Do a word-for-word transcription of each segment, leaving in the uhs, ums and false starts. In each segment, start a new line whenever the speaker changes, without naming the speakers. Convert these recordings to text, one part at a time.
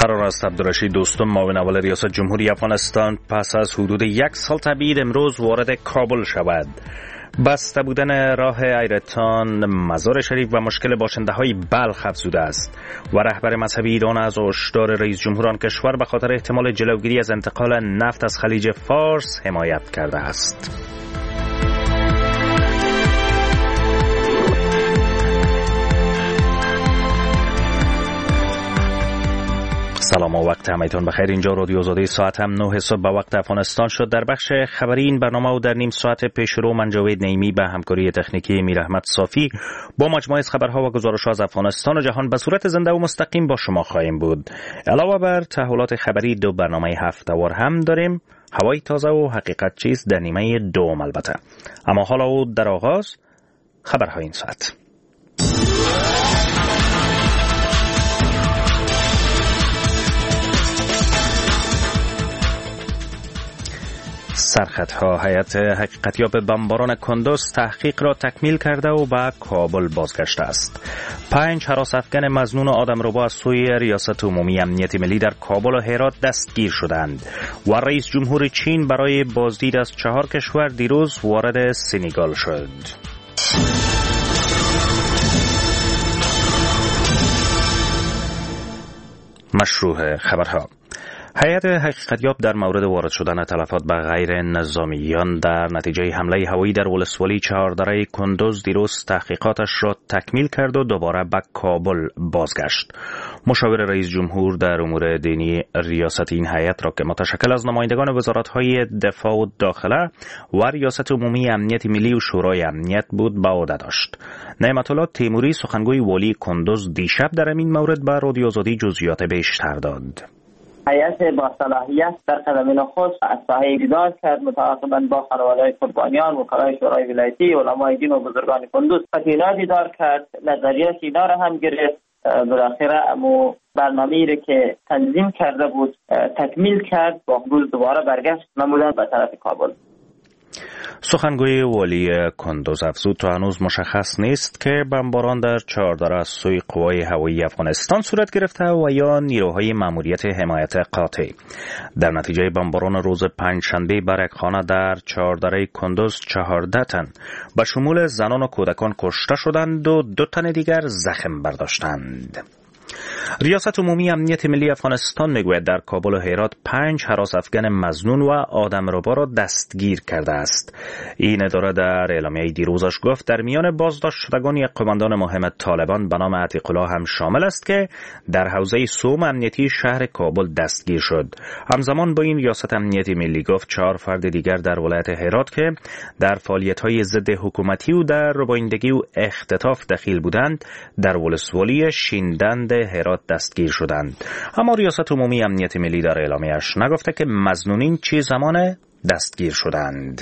قرار است عبدالرشید دوستم معاون اول ریاست جمهوری افغانستان پس از حدود یک سال تبعید امروز وارد کابل شود. بسته بودن راه ایرتان، مزار شریف و مشکل باشنده های بلخ افزوده است و رهبر مذهبی ایران از هشدار رئیس جمهور آن کشور به خاطر احتمال جلوگیری از انتقال نفت از خلیج فارس حمایت کرده است. سلام و وقت همایتان بخیر. اینجا رادیو آزادی، ساعت هم نه صبح به وقت افغانستان شد. در بخش خبری این برنامه و در نیم ساعت پیشرو من جاوید نعیمی به همکاری تکنیکی میر احمد صافی با مجموعه از خبرها و گزارش‌ها از افغانستان و جهان به صورت زنده و مستقیم با شما خواهیم بود. علاوه بر تحولات خبری دو برنامه هفته‌وار هم داریم، هوای تازه و حقیقت چیست در نیمه دوم البته. اما حالا و در آغاز خبرهای این ساعت. سرخطها: هیئت حقیقتیاب بمباران کندوز تحقیق را تکمیل کرده و به کابل بازگشته است. پنج هراس افغان مظنون آدمربا از سوی ریاست عمومی امنیت ملی در کابل و هرات دستگیر شدند و رئیس جمهور چین برای بازدید از چهار کشور دیروز وارد سنگال شد. مشروع خبرها: هیئت حقیقتیاب در مورد وارد شدن تلفات به غیر نظامیان در نتیجه حمله هوایی در ولسوالی چهاردره کندوز دیروز تحقیقاتش را تکمیل کرد و دوباره به کابل بازگشت. مشاور رئیس جمهور در امور دینی ریاست این هیئت را که متشکل از نمایندگان وزارت‌های دفاع و داخله و ریاست عمومی امنیت ملی و شورای امنیت بود به عهده داشت. نعمت الله تیموری سخنگوی والی کندوز دیشب در این مورد به رادیو آزادی جزئیات بیشتر داد.
هیئت با صلاحیت در قدم نخست از ساحه دیدار کرد، متعاقباً با خانواده‌های قربانیان، وکلای شورای ولایتی، علمای دین و بزرگان کندوز اینا دیدار کرد، نظریات اینا را هم گرفت. بالاخره امو برنامه‌ای را که تنظیم کرده بود تکمیل کرد، با روز دوباره برگشت نمودن به طرف کابل.
سخنگوی والی کندوز افزود تا هنوز مشخص نیست که بمباران در چهاردره از سوی قوای هوایی افغانستان صورت گرفته و یا نیروهای ماموریت حمایت قاطع. در نتیجه بمباران روز پنجشنبه بر یک خانه در چهاردره کندوز چهارده تن به شمول زنان و کودکان کشته شدند و دو تن دیگر زخم برداشتند. ریاست عمومی امنیت ملی افغانستان میگوید در کابل و هرات پنج هراس افغان مظنون و آدمربا را دستگیر کرده است. این اداره در اعلامیه دیروزش گفت در میان بازداشت شدگان یک قماندان مهم طالبان به نام عتیق الله هم شامل است که در حوزه سوم امنیتی شهر کابل دستگیر شد. همزمان با این ریاست امنیت ملی گفت چهار فرد دیگر در ولایت هرات که در فعالیت‌های ضد حکومتی و در ربایندگی و اختطاف دخیل بودند در ولسوالی شیندند هرات دستگیر شدند. اما ریاست عمومی امنیت ملی در اعلامیه‌اش نگفته که مظنونین چه زمان دستگیر شدند.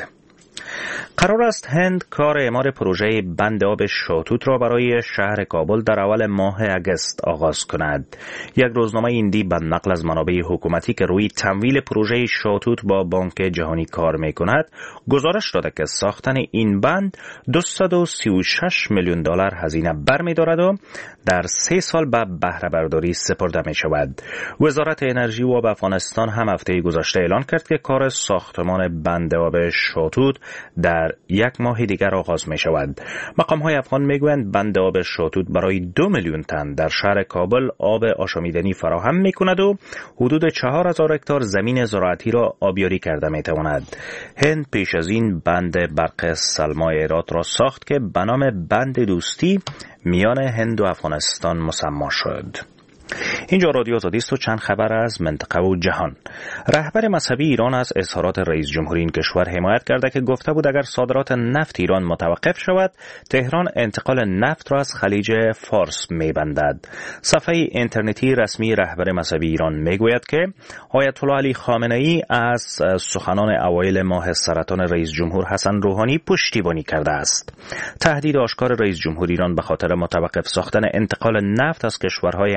قرار است هند کار اعمار پروژه بند آب شاتوت را برای شهر کابل در اول ماه اگست آغاز کند. یک روزنامه هندی به نقل از منابع حکومتی که روی تمویل پروژه شاتوت با بانک جهانی کار می‌کند گزارش داده که ساختن این بند دویست و سی و شش میلیون دلار هزینه برمی‌دارد و در سه سال به بهره برداری سپرده می‌شود. وزارت انرژی و آب افغانستان هم هفته گذشته اعلان کرد که کار ساختمان بند آب شاتوت در یک ماه دیگر آغاز می شود. مقام های افغان می گویند بند آب شاتوت برای دو میلیون تن در شهر کابل آب آشامیدنی فراهم می کند و حدود چهار هزار هکتار زمین زراعتی را آبیاری کرده می تواند. هند پیش از این بند برق سلما هرات را ساخت که به نام بند دوستی میان هند و افغانستان مسما شد. اینجا رادیو آزادی است و چند خبر از منطقه و جهان. رهبر مذهبی ایران از اظهارات رئیس جمهور این کشور حمایت کرده که گفته بود اگر صادرات نفت ایران متوقف شود تهران انتقال نفت را از خلیج فارس می‌بندد. صفحه اینترنتی رسمی رهبر مذهبی ایران میگوید که آیت الله علی خامنه‌ای از سخنان اوایل ماه سرطان رئیس جمهور حسن روحانی پشتیبانی کرده است. تهدید آشکار رئیس جمهور ایران به خاطر متوقف ساختن انتقال نفت از کشورهای همسایه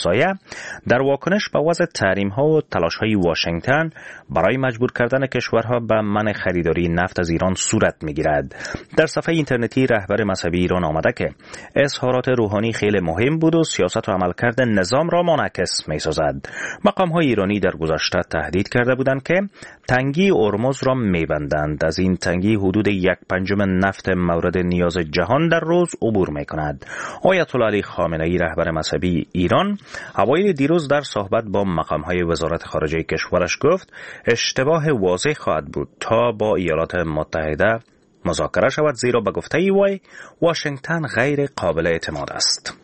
همسایه در واکنش به وضع تحریم‌ها و تلاش‌های واشنگتن برای مجبور کردن کشورها به منع خریداری نفت از ایران صورت می‌گیرد. در صفحه اینترنتی رهبر مذهبی ایران آمده که اظهارات روحانی خیلی مهم بود و سیاست و عملکرد نظام را منعکس می‌سازد. مقام‌های ایرانی در گذشته تهدید کرده بودند که تنگی هرمز را می‌بندند. از این تنگی حدود یک پنجم نفت مورد نیاز جهان در روز عبور می‌کند. آیت الله علی خامنه‌ای رهبر مذهبی ایران اوایل دیروز در صحبت با مقام‌های وزارت خارجه کشورش گفت اشتباه واضح خواهد بود تا با ایالات متحده مذاکره شود، زیرا به گفته وی واشنگتن غیر قابل اعتماد است.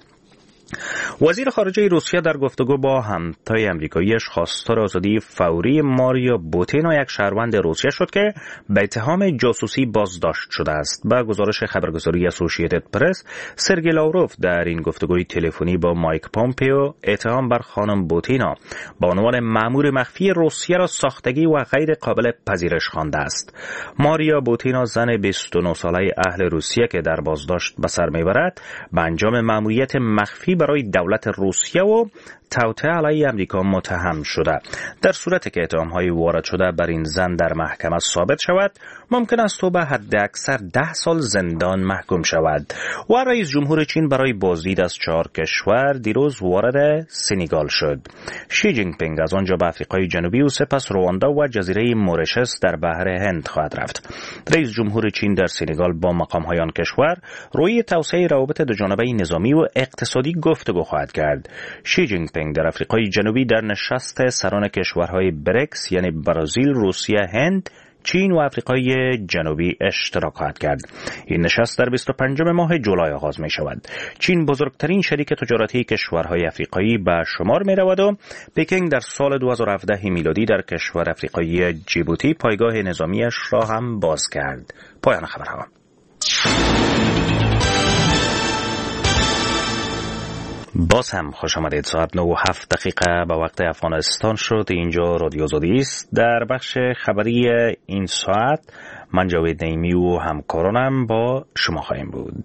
وزیر خارجه روسیه در گفتگو با همتای امریکاییش خواستار آزادی فوری ماریا بوتینا، یک شهروند روسیه شد که به اتهام جاسوسی بازداشت شده است. به گزارش خبرگزاری اسوسییتد پرس، سرگئی لاوروف در این گفتگوی تلفنی با مایک پومپئو اتهام بر خانم بوتینا به عنوان مأمور مخفی روسیه را ساختگی و غیر قابل پذیرش خوانده است. ماریا بوتینا زن بیست و نه ساله اهل روسیه که در بازداشت به سر میبرد به انجام مأموریت مخفی برای دولت روسیه و توطئه علیه امریکا متهم شده. در صورتی که اتهام‌های وارد شده بر این زن در محکمه ثابت شود، ممکن است او به حد اکثر ده سال زندان محکوم شود. و رئیس جمهور چین برای بازدید از چهار کشور دیروز وارد سنگال شد. شی جین پینگ از آنجا به آفریقای جنوبی و سپس رواندا و جزیره مورشس در بحر هند خواهد رفت. رئیس جمهور چین در سنگال با مقام‌های آن کشور روی توسعه روابط دوجانبه نظامی و اقتصادی گفتگو خواهد کرد. شی جین پینگ در آفریقای جنوبی در نشست سران کشورهای بریکس یعنی برزیل، روسیه، هند، چین و آفریقای جنوبی اشتراک خواهد کرد. این نشست در بیست و پنجم ماه جولای آغاز می شود. چین بزرگترین شریک تجارتی کشورهای آفریقایی به شمار می رود و پکینگ در سال دو هزار و هفده میلادی در کشور آفریقایی جیبوتی پایگاه نظامیش را هم باز کرد. پایان خبرها. باز هم خوش آمدید. ساعت نه و هفت دقیقه به وقت افغانستان شد. اینجا رادیو آزادی است. در بخش خبری این ساعت من جاوید نعیمی و همکارانم با شما خواهیم بود.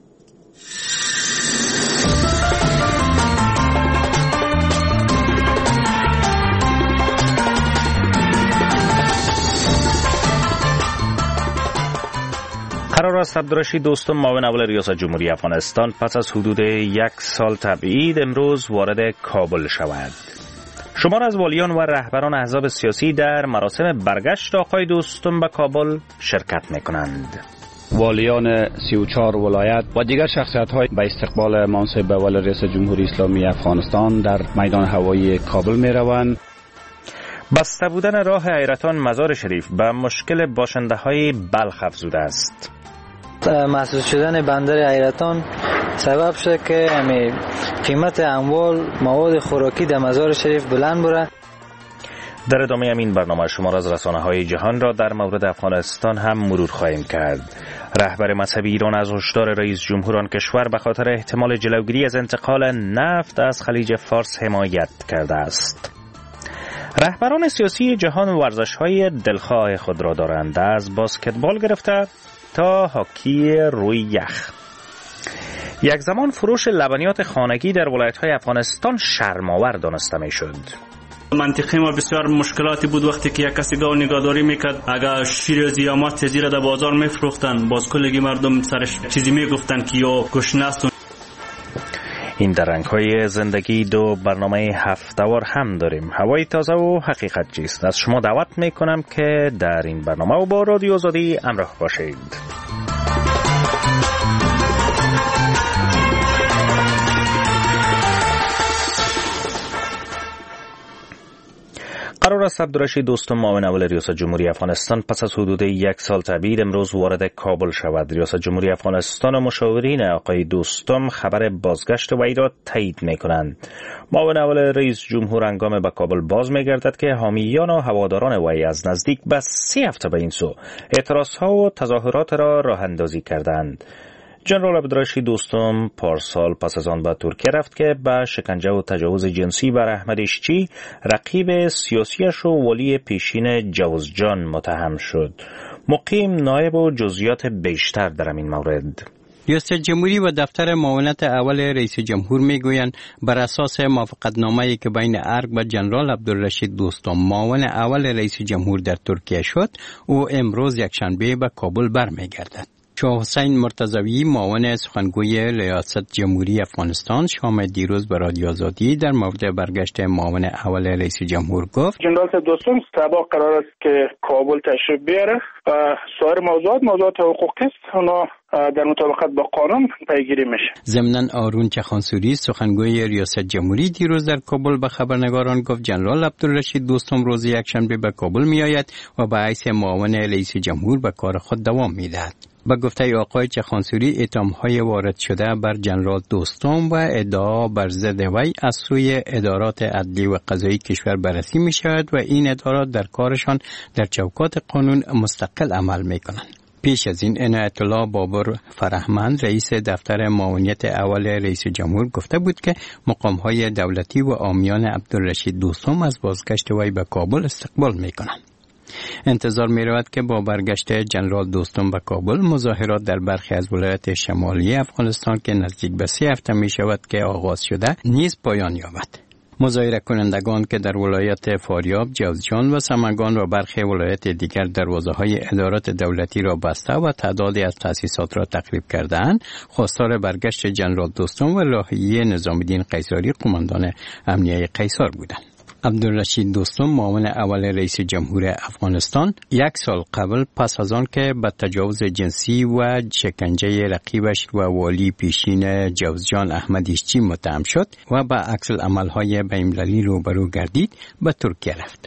قرار است عبدالرشید دوستم معاون اول ریاست جمهوری افغانستان پس از حدود یک سال تبعید امروز وارد کابل شود. شمار از والیان و رهبران احزاب سیاسی در مراسم برگشت آقای دوستم به کابل شرکت می‌کنند.
والیان سی و چهار ولایت و دیگر شخصیت‌های به استقبال منصب اول ریاست جمهوری اسلامی افغانستان در میدان هوایی کابل می‌روند.
بسته بودن راه حیرتان مزار شریف به مشکل باشنده‌های بلخ افزوده است.
محسوس شدن بندر حیرتان سبب شد که همی قیمت اموال مواد خوراکی در مزار شریف بلند بره.
در ادامه این برنامه شما را از رسانه‌های جهان را در مورد افغانستان هم مرور خواهیم کرد. رهبر مذهبی ایران از هشدار رئیس جمهور آن کشور به خاطر احتمال جلوگیری از انتقال نفت از خلیج فارس حمایت کرده است. رهبران سیاسی جهان ورزش‌های دلخواه خود را دارند، از باسکتبال گرفته تا هاکی روی یخ. یک زمان فروش لبنیات خانگی در ولایت‌های افغانستان شرم‌آور دانسته می‌شد.
منطقه ما بسیار مشکلاتی بود وقتی که یک کسی گاو نگهداری میکرد، اگر شیر یا ماست زیرا در بازار میفروختن، باز کلگی مردم سرش چیزی میگفتن که یا گشنه است.
این در رنگ‌های زندگی دو برنامه هفته‌وار هم داریم. هوای تازه و حقیقت چیست. از شما دعوت میکنم که در این برنامه و با رادیو آزادی همراه باشید. قرار است عبدالرشید دوستم معاون اول ریاست جمهوری افغانستان پس از حدود یک سال تبعید امروز وارد کابل شود. ریاست جمهوری افغانستان و مشاورین آقای دوستم خبر بازگشت وی را تایید می‌کنند. معاون اول رئیس جمهور هنگام به کابل باز می‌گردد که حامیان و هواداران وی از نزدیک به سه هفته به این سو اعتراضها و تظاهرات را راه اندازی کردند. جنرال عبدالرشید دوستم پارسال پس از آن به ترکیه رفت که به شکنجه و تجاوز جنسی بر احمد اشچی رقیب سیاسیش و ولی پیشین جوزجان متهم شد. مقیم نایب و جزئیات بیشتر در این مورد.
ریاست جمهوری و دفتر معاونت اول رئیس جمهور میگویند بر اساس موافقتنامه‌ای که بین ارگ و جنرال عبدالرشید دوستم معاون اول رئیس جمهور در ترکیه شد، او امروز یکشنبه به کابل برمیگردد. شاه حسین مرتضوی معاون سخنگوی ریاست جمهوری افغانستان شام دیروز به رادیو آزادی در مورد برگشت معاون اول رئیس جمهور گفت:
جنرال دوستم سبا قرار است که کابل تشریف بیاره و سایر موضوعات موضوعات حقوقی است، اونا در مطابقت با قانون پیگیری میشه.
ضمناً آرون چخانسوری سخنگوی ریاست جمهوری دیروز در کابل به خبرنگاران گفت جنرال عبدالرشید دوستم روز یکشنبه به کابل میآید و به حیث معاون رئیس جمهور به کار خود دوام میدهد. با گفته آقای چخانسوری اتهام‌های وارد شده بر جنرال دوستم و ادعا بر ضد وی از سوی ادارات عدلی و قضایی کشور بررسی می شود و این ادارات در کارشان در چوکات قانون مستقل عمل می کنند. پیش از این عنایت الله بابر فرهمند رئیس دفتر معاونیت اول رئیس جمهور گفته بود که مقام‌های دولتی و عامیان عبدالرشید دوستم از بازگشت وی به کابل استقبال می کنند. انتظار می رود که با برگشت جنرال دوستم به کابل مظاهرات در برخی از ولایات شمالی افغانستان که نزدیک به سه هفته می شود که آغاز شده نیز پایان یابد. مظاهره کنندگان که در ولایت فاریاب، جوزجان و سمنگان و برخی ولایات دیگر دروازه‌های ادارات دولتی را بسته و تعدادی از تأسیسات را تخریب کردند، خواستار برگشت جنرال دوستم و لاهیه نظام الدین قیصری قماندان امنیه قیصر بودند. عبدالرشید دوستم معاون اول رئیس جمهور افغانستان یک سال قبل پس از آن که به تجاوز جنسی و شکنجه رقیبش و والی پیشین جوزجان احمد ایشچی متهم شد و به عکس العمل‌های بین‌المللی روبرو گردید به ترکیه رفت.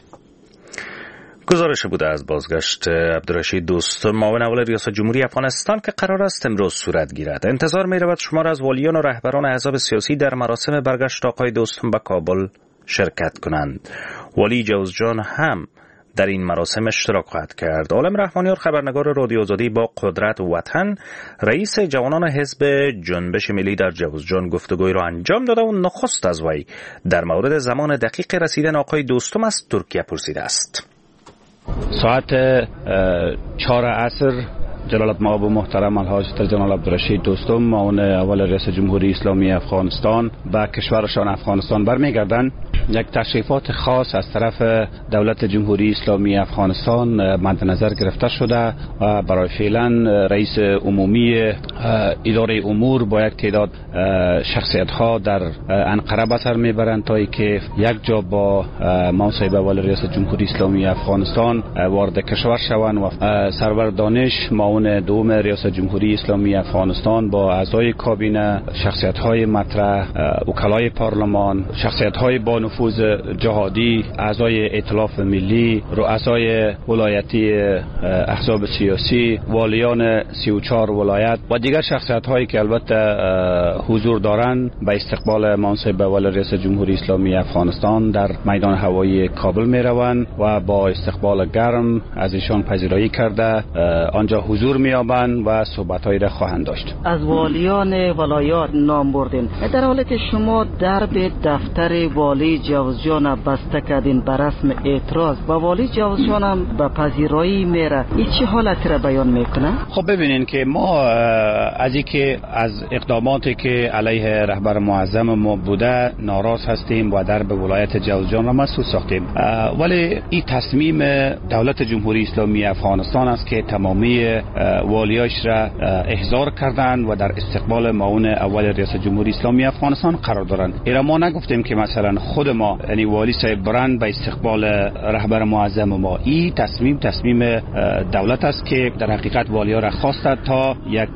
گزارش بوده از بازگشت عبدالرشید دوستم معاون اول ریاست جمهوری افغانستان که قرار است امروز صورت گیرد. انتظار می رود شمار از والیان و رهبران احزاب سیاسی در مراسم برگشت آقای دوستم به کابل شرکت کنند. والی جوزجان هم در این مراسم اشتراک خواهد کرد. عالم رحمانیار خبرنگار رادیو آزادی با قدرت وطن رئیس جوانان حزب جنبش ملی در جوزجان گفتگوی را انجام داده و نخست از وی در مورد زمان دقیق رسیدن آقای دوستم از ترکیه پرسیده است.
ساعت چهار عصر جلالت مآب و محترم الحاج جنرال عبدالرشید دوستم معاون اول رئیس جمهوری اسلامی افغانستان به کشورشان افغانستان برمیگردند. یک تشریفات خاص از طرف دولت جمهوری اسلامی افغانستان مد نظر گرفته شده و برای فعلا رئیس عمومی اداره امور با یک تعداد شخصیت ها در انقره به سر میبرند تا اینکه یک جا با منصب اول رئیس جمهوری اسلامی افغانستان وارد کشور شوند و سرور دانش معاون دوم ریاست جمهوری اسلامی افغانستان با اعضای کابینه، شخصیت های مطرح، وکلای پارلمان، شخصیت های با نفوذ جهادی، اعضای ائتلاف ملی، رؤسای ولایتی احزاب سیاسی، والیان سی و چهار ولایت و دیگر شخصیت هایی که البته حضور دارند به استقبال منصب اول رئیس جمهوری اسلامی افغانستان در میدان هوایی کابل می روند و با استقبال گرم از ایشان پذیرایی کرده آنجا حضور می یابند و صحبت‌هایی را خواهند داشت.
از والیان ولایات نام بردین، در حالی که شما درب دفتر والی جوزجان بسته کردین به رسم اعتراض و والی جوزجان هم به پذیرایی میره، این چه حالتی را بیان میکنه؟
خب ببینین که ما از اینکه از اقداماتی که علیه رهبر معظم ما بوده ناراض هستیم و درب ولایت جوزجان را مسدود ساختیم، ولی این تصمیم دولت جمهوری اسلامی افغانستان است که تمامی والیاش را احضار کردند و در استقبال معاون اول رئیس جمهوری اسلامی افغانستان قرار دارند. ایرا ما نگفتیم که مثلا خود ما یعنی والی صاحب برند به استقبال رهبر معظم ما. این تصمیم تصمیم دولت است که در حقیقت والیا را خواسته تا یک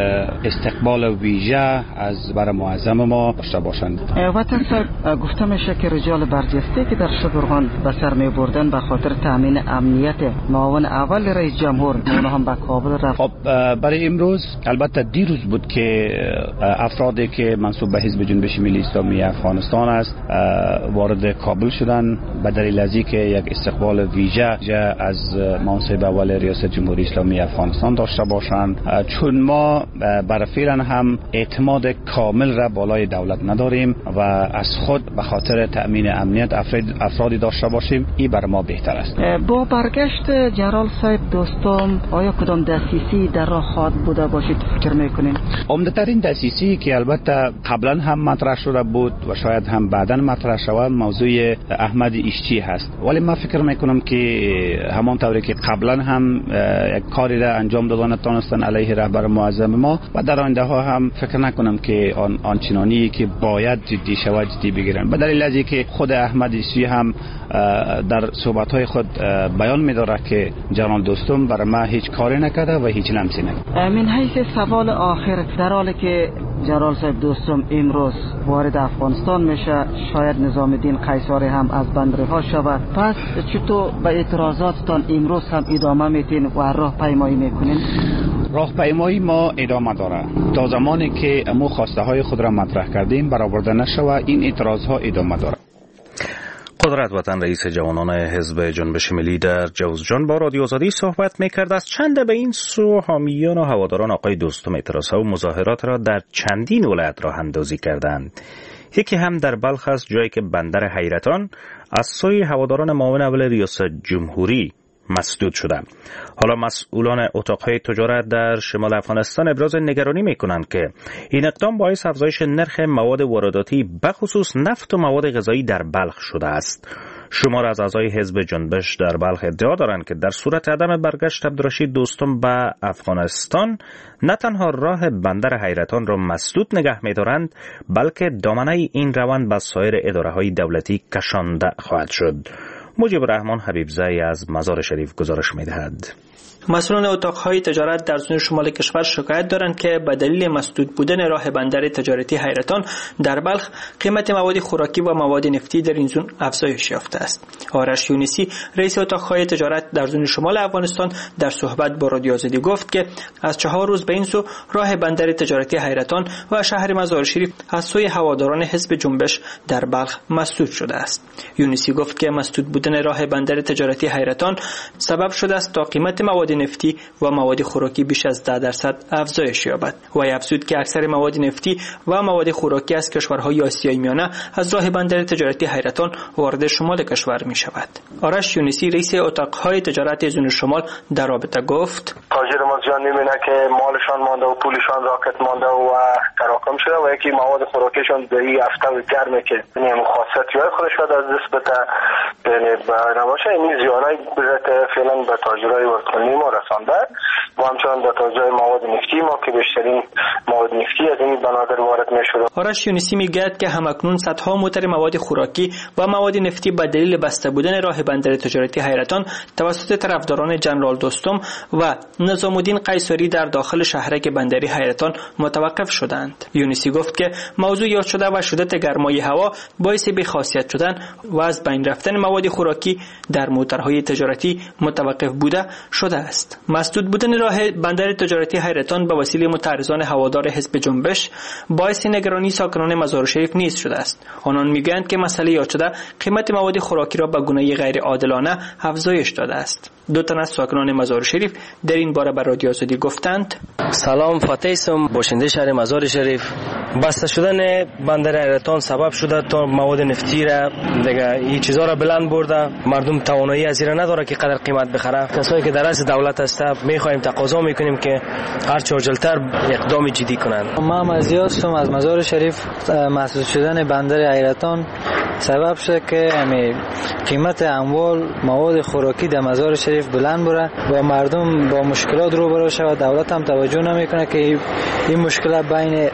استقبال ویژه از بر معظم ما داشته باشند.
وطن صاحب گفته میشه که رجال برجسته که در شبرغان به سر می بردن به خاطر تامین امنیت معاون اول رئیس جمهور اونها هم به کابل رفت.
خب برای امروز البته دیروز بود که افرادی که منسوب به حزب جنبش ملی اسلامی افغانستان است وارد کابل شدن به دلیل از اینکه یک استقبال ویژه از منصب اول ریاست جمهوری اسلامی افغانستان داشته باشند، چون ما بر فعلا هم اعتماد کامل را بالای دولت نداریم و از خود به خاطر تأمین امنیت افرادی داشته باشیم، این بر ما بهتر است.
با برگشت جنرال صاحب دوستم آیا کدام دسیسی در راه خواهد بوده باشید فکر میکنین؟
عمده‌ترین دسیسی که البته قبلا هم مطرح شده بود و شاید هم بعداً مطرح شود موضوع احمد ایشچی هست، ولی من فکر میکنم که همان طوری که قبلا هم یک کاری را انجام دادن نتونستن علیه رهبر معظم ما و در آینده ها هم فکر نکنم که آن آنچنانی که باید جدی شود جدی بگیرن، به دلیل از اینکه خود احمد ایشچی هم در صحبت‌های خود بیان می‌داره که جنرال دوستم برای ما هیچ کاری نکرده و هیچ لمسی نکرده.
من حیث سوال آخر، در حالی که جنرال صاحب دوستم امروز وارد افغانستان میشه، شاید نظام الدین قیصری هم از بندرها شود، پس چطور به اعتراضاتتان امروز هم ادامه میتین و راه پیمایی میکنین؟
راه پیمایی ما ادامه داره تا زمانی که امو خواسته های خود را مطرح کردیم برآورده نشود، این اعتراض ها ادامه داره.
قدرت وطن رئیس جوانان حزب جنبش ملی در جوزجان با رادیو آزادی صحبت میکرد. از چند به این سو حامیان و هواداران آقای دوستم اعتراضها و مظاهرات را در چندین ولایت راه اندازی کردند. یکی هم در بلخ است، جایی که بندر حیرتان از سوی هواداران معاون اول ریاست جمهوری مسدود شده. حالا مسئولان اتاقهای تجارت در شمال افغانستان ابراز نگرانی میکنند که این اقدام باعث افزایش نرخ مواد وارداتی بخصوص نفت و مواد غذایی در بلخ شده است. شمار از اعضای حزب جنبش در بلخ ادعا دارند که در صورت عدم برگشت عبدالرشید دوستم به افغانستان نه تنها راه بندر حیرتان را مسدود نگه می‌دارند، بلکه دامنه این روند به سایر اداره‌های دولتی کشانده خواهد شد. مجیب الرحمن حبیبزئی از مزار شریف گزارش می‌دهد.
مسئولان اتاقهای تجارت در زون شمال کشور شکایت دارند که به دلیل مسدود بودن راه بندر تجارتی حیرتان در بلخ قیمت مواد خوراکی و مواد نفتی در این زون افزایش یافته است. آرش یونسی رئیس اتاقهای تجارت در زون شمال افغانستان در صحبت با رادیو آزادی گفت که از چهار روز به این سو راه بندر تجارتی حیرتان و شهر مزار شریف از سوی هواداران حزب جنبش در بلخ مسدود شده است. یونسی گفت که مسدود بودن راه بندر تجارتی حیرتان سبب شده است تا قیمت مواد نفتی و مواد خوراکی بیش از ده درصد افزایش یابد و افزود که اکثر مواد نفتی و مواد خوراکی از کشورهای آسیای میانه از راه بندر تجارتی حیرتان وارد شمال کشور می شود. آرش یونسی رئیس اتاقهای تجارت زون شمال در رابطه گفت:
تاجر مزجان میبینه که مالشان مانده و پولشان راکت مانده و تراکم شده و یکی مواد خوراکیشان به این هفته گرمه که نیم خاصیتی های خودش را از دست بده یعنی نباشه. این زیانای بذات فعلا به تاجرای ورکنی ما رسانده و همچنان به تاجرای مواد نفتی ما که بیشترین مواد نفتی از این بنادر وارد میشده.
آرش یونسی میگوید که همکنون صدها موتر مواد خوراکی و مواد نفتی به دلیل بسته بودن راه بندر تجارتی حیرتان توسط طرفداران جنرال دوستم و نظام الدین قیصری در داخل شهرک بندری حیرتان متوقف شدند. یونسی گفت که موضوع یاد شده و شدت گرمای هوا باعث بی‌خاصیت شدن و از بین رفتن مواد خوراکی در موترهای تجارتی متوقف بوده شده است. مسدود بودن راه بندر تجارتی حیرتان به وسیله متعرضان هوادار حزب جنبش باعث نگرانی ساکنان مزار شریف نیز شده است. آنان میگویند که مسئله یاد شده قیمت مواد خوراکی را به گونه غیر عادلانه افزایش داده است. دو تن از ساکنان مزار شریف در این باره به رادیو آزادی گفتند:
سلام، فتیسم، باشنده شهر مزار شریف. بسته شدن بندر حیرتان سبب شده تا مواد نفتی را دیگه این چیزا را بلند برده، مردم توانایی از این نداره که قدر قیمت بخره. کسایی که در از دولت هست میخوایم تقاضا میکنیم که هر چه عاجل‌تر اقدام جدی کنند.
ما مزیاتم از مزار شریف مسدود شدن بندر حیرتان سبب شده که امی قیمت اموال مواد خوراکی در مزار شریف بلند بره و مردم با مشکلات روبرو شود. دولت هم توجه نمیکنه که این مشکلات بین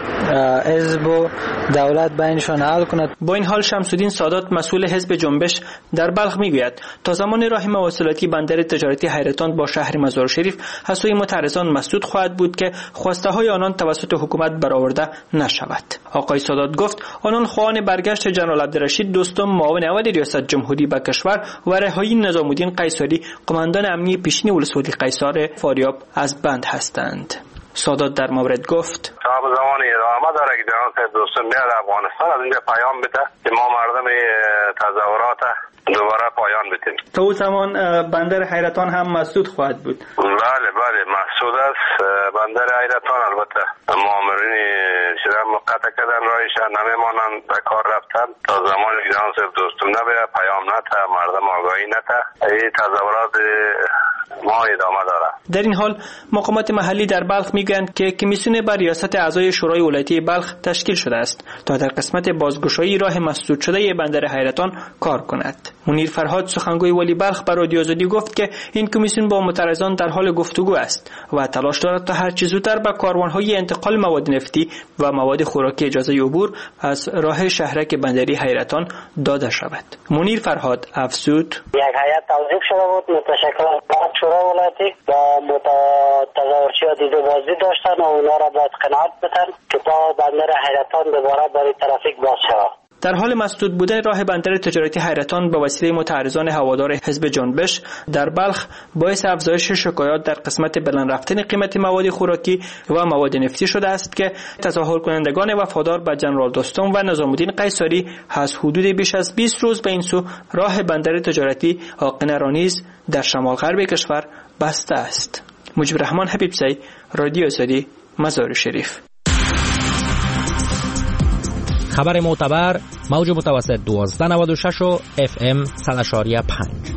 حزب و دولت بینشان حل کند.
با این حال شمس‌الدین سادات مسئول حزب جنبش در بلخ میگوید تا زمان راه مواصلاتی بندر تجارتی حیرتان با شهر مزار شریف از سوی متعرضان مسدود خواهد بود که خواسته های آنان توسط حکومت برآورده نشود. آقای سادات گفت آنان خواهان برگشت جنرال عبدالرشید دوستم معاون اول ریاست جمهوری به کشور و رهایی نظام الدین قیصری قماندان امنی پیشین ولسوالی قیصر فاریاب از بند هستند. سادات در مورد گفت:
تا زمانی ادامه داره که جناب صاحب دوستم بیاد افغانستان از اینجا پیام بده که ما مردم تظاهرات دوباره پایان بدیم.
تا اون زمان بندر حیرتان هم مسدود خواهد بود.
بله بله مسدود است بندر حیرتان. البته مامورین شدن قطع کردن راهشان نمیمانند به کار رفتن تا زمانی که جناب صاحب دوستم نبیاد پیام نده مردم آگاهی نده این تظاهرات ما ادامه داره.
در این حال مقامات محلی در بلخ میگویند که کمیسیون بر ریاست اعضای شورای ولایتی بلخ تشکیل شده است تا در قسمت بازگشایی راه مسدود شده بندر حیرتان کار کند. منیر فرهاد سخنگوی ولی بلخ بر رادیو آزادی گفت که این کمیسیون با معترضان در حال گفتگو است و تلاش دارد تا هر چه زودتر به کاروانهای انتقال مواد نفتی و مواد خوراکی اجازه عبور از راه شهرک بندری حیرتان داده شود. منیر فرهاد افزود:
یک هیئت توظیف شده بود متشکل از شورای ولایتی با متظاهرچی‌ها دیده بازی داشتن و اونا را باید قناعت بدن که تا بندر حیرتان دوباره برای ترافیک باز شود.
در حال مسدود بودن راه بندر تجارتی حیرتان به وسیله متعرضان هوادار حزب جنبش در بلخ باعث افزایش شکایات در قسمت بلند رفتن قیمت مواد خوراکی و مواد نفتی شده است که تظاهر کنندگان وفادار به جنرال دوستم و نظامالدین قیصری از حدود بیش از بیست روز به این سو راه بندر تجارتی حاقن رانیز در شمال غرب کشور بسته است. مجیب الرحمن حبیبزی، رادیو آزادی، مزار شریف.
خبر معتبر موج متوسط دوازده نود و شش و اف ام صد و پنج.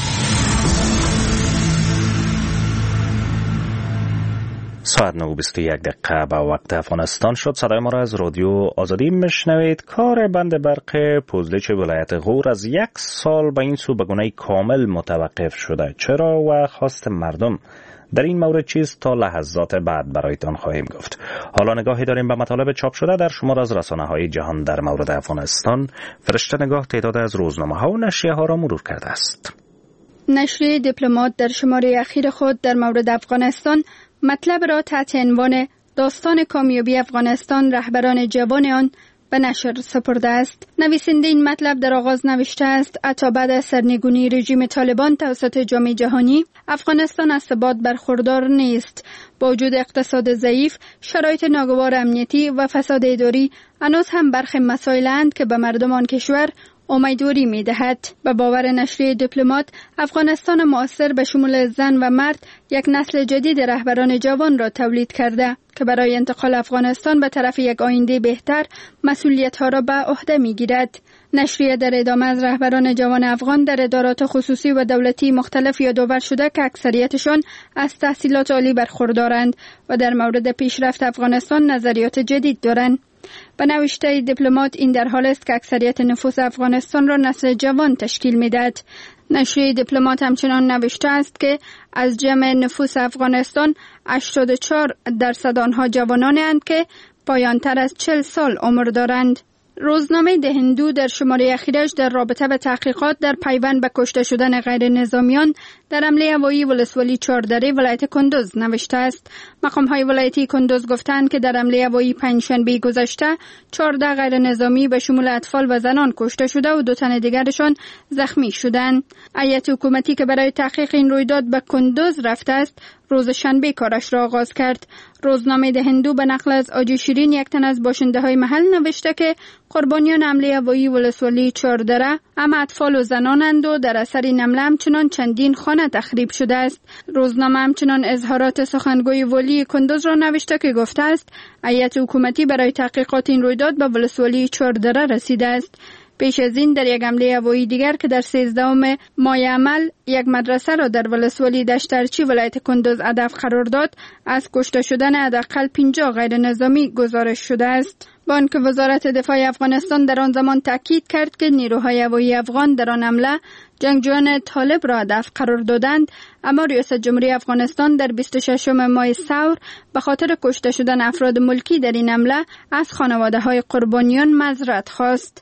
ساعت نه و بیست و یک دقیقه به وقت افغانستان شد. صدای ما را از رادیو آزادی میشنوید. کار بند برق پوزلچ ولایت غور از یک سال به این سو به گونه کامل متوقف شده. چرا و خواست مردم در این مورد چیست تا لحظات بعد برایتان خواهیم گفت. حالا نگاهی داریم به مطالب چاپ شده در شمار از رسانه‌های جهان در مورد افغانستان. فرشته نگاه تعداد از روزنامه‌ها و نشریه‌ها را مرور کرده است.
نشریه دیپلمات در شماره اخیر خود در مورد افغانستان مطلب را تحت عنوان داستان کامیابی افغانستان رهبران جوان آن به نشر سپرده است. نویسنده این مطلب در آغاز نوشته است: حتی بعد از سرنگونی رژیم طالبان توسط جامعه جهانی، افغانستان از ثبات برخوردار نیست. با وجود اقتصاد ضعیف، شرایط ناگوار امنیتی و فساد اداری هنوز هم برخی مسائل‌اند که به مردم آن کشور امیدواری می دهد. به باور نشریه دیپلمات، افغانستان معاصر به شمول زن و مرد یک نسل جدید رهبران جوان را تولید کرده که برای انتقال افغانستان به طرف یک آینده بهتر مسئولیت ها را به عهده می گیرد. نشریه در ادامه از رهبران جوان افغان در ادارات خصوصی و دولتی مختلف یادآور شده که اکثریتشان از تحصیلات عالی برخوردارند و در مورد پیشرفت افغانستان نظریات جدید دارند. به نوشته دیپلمات، این در حال است که اکثریت نفوس افغانستان را نسل جوان تشکیل می‌دهد. نشریه دیپلمات همچنان نوشته است که از جمع نفوس افغانستان هشتاد و چهار درصد آنها جوانانی اند که پایان‌تر از چهل سال عمر دارند. روزنامه ده هندو در شماره اخیرش در رابطه به تحقیقات در پیوند به کشته شدن غیر نظامیان در حمله هوایی ولسوالی چهاردره ولایت کندوز نوشته است. مقام‌های ولایتی کندوز گفتند که در حمله هوایی پنجشنبه گذشته چهارده غیر نظامی به شمول اطفال و زنان کشته شده و دو تن دیگرشان زخمی شدند. هیئت حکومتی که برای تحقیق این رویداد به کندوز رفته است، روز شنبه کارش را آغاز کرد. روزنامه ده هندو به نقل از آجی شیرین، یک تن از باشنده‌های محل، نوشته که قربانیان حمله هوایی ولسوالی چهاردره هم اطفال و زنانند و در اثر این حمله همچنان چندین خانه تخریب شده است. روزنامه همچنان اظهارات سخنگوی ولی کندوز را نوشته که گفته است هیئت حکومتی برای تحقیقات این رویداد به ولسوالی چهاردره رسیده است. پیش از این در یک حمله هوایی دیگر که در سیزدهم ماه عمل یک مدرسه را در ولسوالی دشترچی ولایت کندوز هدف قرار داد، از کشته شدن حداقل پنجاه غیر نظامی گزارش شده است. با آنکه وزارت دفاع افغانستان در آن زمان تاکید کرد که نیروهای هوایی افغان در آن حمله جنگجویان طالب را هدف قرار دادند، اما ریاست جمهوری افغانستان در بیست و ششم ماه ثور به خاطر کشته شدن افراد ملکی در این حمله از خانواده‌های قربانیان معذرت خواست.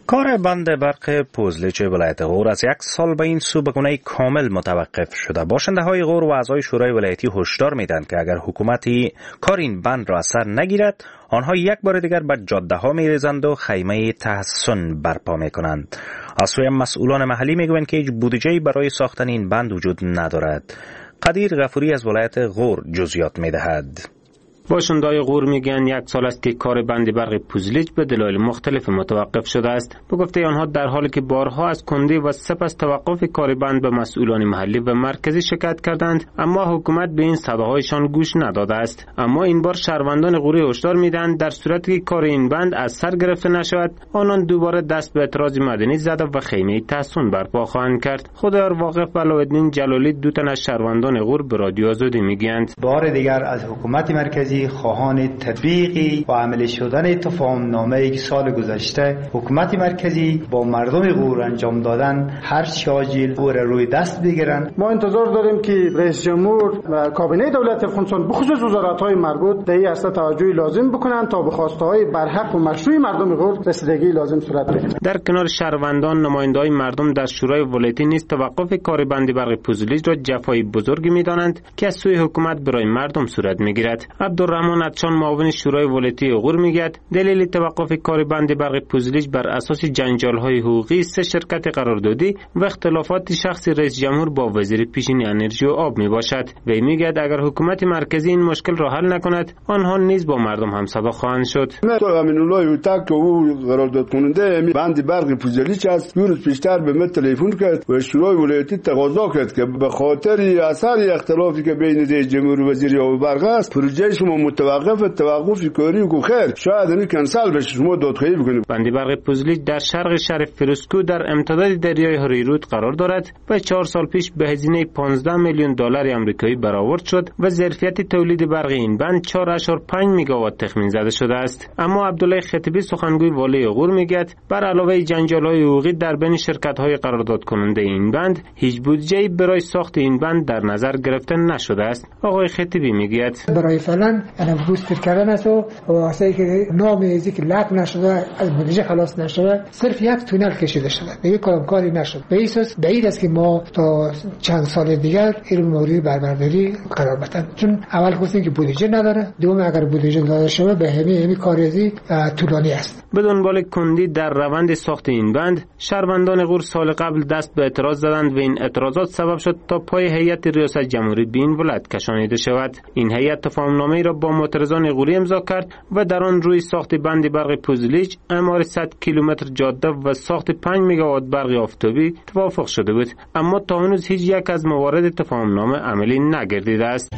کار بند برق پوزلیچ ولایت غور از یک سال به این سو به گونه کامل متوقف شده. باشنده های غور و اعضای شورای ولایتی هشدار میدند که اگر حکومتی کار این بند را از سر نگیرد، آنها یک بار دیگر به جاده ها میریزند و خیمه تحسن برپا میکنند. از سوی مسئولان محلی میگویند که هیچ بودجه‌ای برای ساختن این بند وجود ندارد. قدیر غفوری از ولایت غور جزئیات میدهد.
باشنده‌های غور میگن یک سال است که کار بند برق پوزلیچ به دلایل مختلف متوقف شده است. به گفته آنها در حالی که بارها از کندی و سپس توقف کار بند به مسئولان محلی و مرکزی شکایت کردند، اما حکومت به این صداهایشان گوش نداده است. اما این بار شهروندان غوری هشدار میدهند در صورتی که کار این بند از سر گرفته نشود، آنان دوباره دست به اعتراض مدنی زده و خیمه تحسن برپا خواهند کرد. خدایار واقف و علاءالدین جلالی دو تن از شهروندان غور به رادیو آزادی میگویند
بار دیگر از حکومت مرکزی خواهان تطبیقی و عملی شدن تفاهم‌نامه‌ای که سال گذشته حکومت مرکزی با مردم غور انجام دادن هر شاجیل او را روی دست بگیرن.
ما انتظار داریم که رئیس جمهور و کابینه دولت افغانستان بخصوص وزارت‌های مربوط در این هسته توجهی لازم بکنند تا به خواسته‌های برحق و مشروع مردم غور رسیدگی لازم صورت بگیرد.
در کنار شهروندان، نماینده‌های مردم در شورای ولایتی نیز توقف کار بند برق پوزلیچ را جفای بزرگی می‌دانند که از سوی حکومت برای مردم صورت می‌گیرد. عبدالرحمن چون معاون شورای ولایتی غور میگد دلیل توقف کار بند برق پوزلیچ بر اساس جنجال‌های حقوقی سه شرکت قراردادی و اختلافات شخصی رئیس جمهور با وزیر پیشین انرژی و آب میباشد. وی میگد اگر حکومت مرکزی این مشکل را حل نکند، آنها نیز با مردم همصدا خواهند شد.
من تو امین الله اوتک که او قرارداد کننده بند برق پوزلیچ است، روز پیشتر به من تلفن کرد و شورای ولایتی تقاضا کرد که به خاطر اثر اختلافی که بین رئیس جمهور و وزیر آب برق است، پروژه شما متوقف توقف کاری و خیر شاید این کنسل بشه، شما دادخواهی بکنید.
بند برق پوزلیچ در شرق شهر فیروزکو در امتداد دریای هریرود قرار دارد و چهار سال پیش به هزینه پانزده میلیون دلار آمریکایی برآورد شد و ظرفیت تولید برق این بند چهار ممیز پنج مگاوات تخمین زده شده است. اما عبدالله خطیبی سخنگوی والی غور میگوید بر علاوه جنجال‌های حقوقی در بین شرکت‌های قرارداد کننده این بند، هیچ بودجه‌ای برای ساخت این بند در نظر گرفته نشده است. آقای خطیبی میگوید
برای فعلا انا بوستر کردن است و واسه که نام ازی که لک نشده از بودجه خلاص نشده، صرف یک تونل کشیده شده، دیگه کدام کاری نشد. به اساس بعید است که ما تا چند سال دیگر این مورد بربرداری قرار بدیم، چون اول گفتیم که بودجه نداره، دوم اگر بودجه داده شده به همین همین کاریزی طولانی است.
به دنبال کندی در روند ساخت این بند، شهروندان غور سال قبل دست به اعتراض زدند و این اعتراضات سبب شد تا پای هیئت ریاست جمهوری به این ولایت کشانیده شود. این هیئت تفاهم‌نامه‌ای را با معترضان غوری امضا کرد و در آن روی ساخت بند برق پوزلیچ، اعمار صد کیلومتر جاده و ساخت پنج مگاوات برق آفتابی توافق شده بود. اما تا هنوز هیچ یک از موارد تفاهم‌نامه عملی نگردیده است.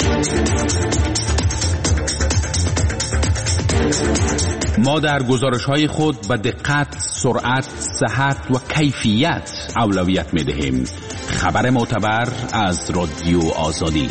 ما در گزارش‌های خود به دقت، سرعت، صحت و کیفیت اولویت می‌دهیم. خبر معتبر از رادیو آزادی.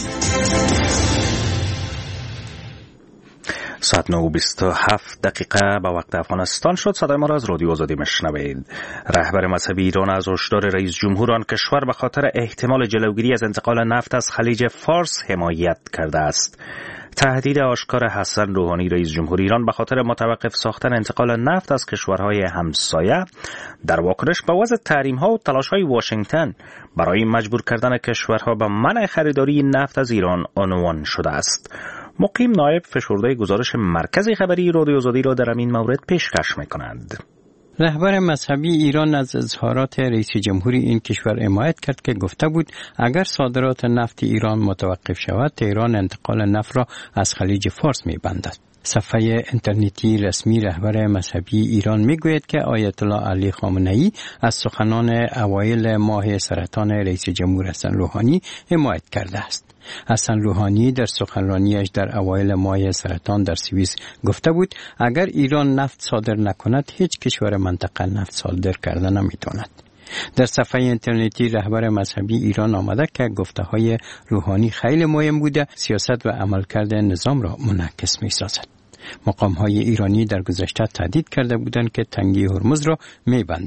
ساعت نه و بیست و هفت دقیقه به وقت افغانستان شد. صدای ما را از رادیو آزادی میشنوید. رهبر مذهبی ایران از هشدار رئیس جمهور آن کشور به خاطر احتمال جلوگیری از انتقال نفت از خلیج فارس حمایت کرده است. تهدید آشکار حسن روحانی رئیس جمهور ایران به خاطر متوقف ساختن انتقال نفت از کشورهای همسایه در واکنش به وضع تحریم‌ها و تلاش‌های واشنگتن برای مجبور کردن کشورها به منع خریداری نفت از ایران عنوان شده است. مقیم نایب فشرده گزارش مرکز خبری رادیو آزادی را در این مورد پیشکش می‌کنند.
رهبر مذهبی ایران از اظهارات رئیس جمهوری این کشور حمایت کرد که گفته بود اگر صادرات نفت ایران متوقف شود، تهران انتقال نفت را از خلیج فارس می‌بندد. صفحه اینترنتی رسمی رهبر مذهبی ایران میگوید که آیت الله علی خامنه‌ای از سخنان اوایل ماه سرطان رئیس جمهور حسن روحانی حمایت کرده است. حسن روحانی در سخنرانیش در اوایل ماه سرطان در سوئیس گفته بود اگر ایران نفت صادر نکند، هیچ کشور منطقه نفت صادر کرده نمیتواند. در صفحه اینترنتی رهبر مذهبی ایران آمده که گفته‌های روحانی خیلی مهم بوده، سیاست و عملکرد نظام را منعکس می‌سازد. مقام‌های ایرانی در گذشته تهدید کرده بودند که تنگی هرمز را می‌بندند.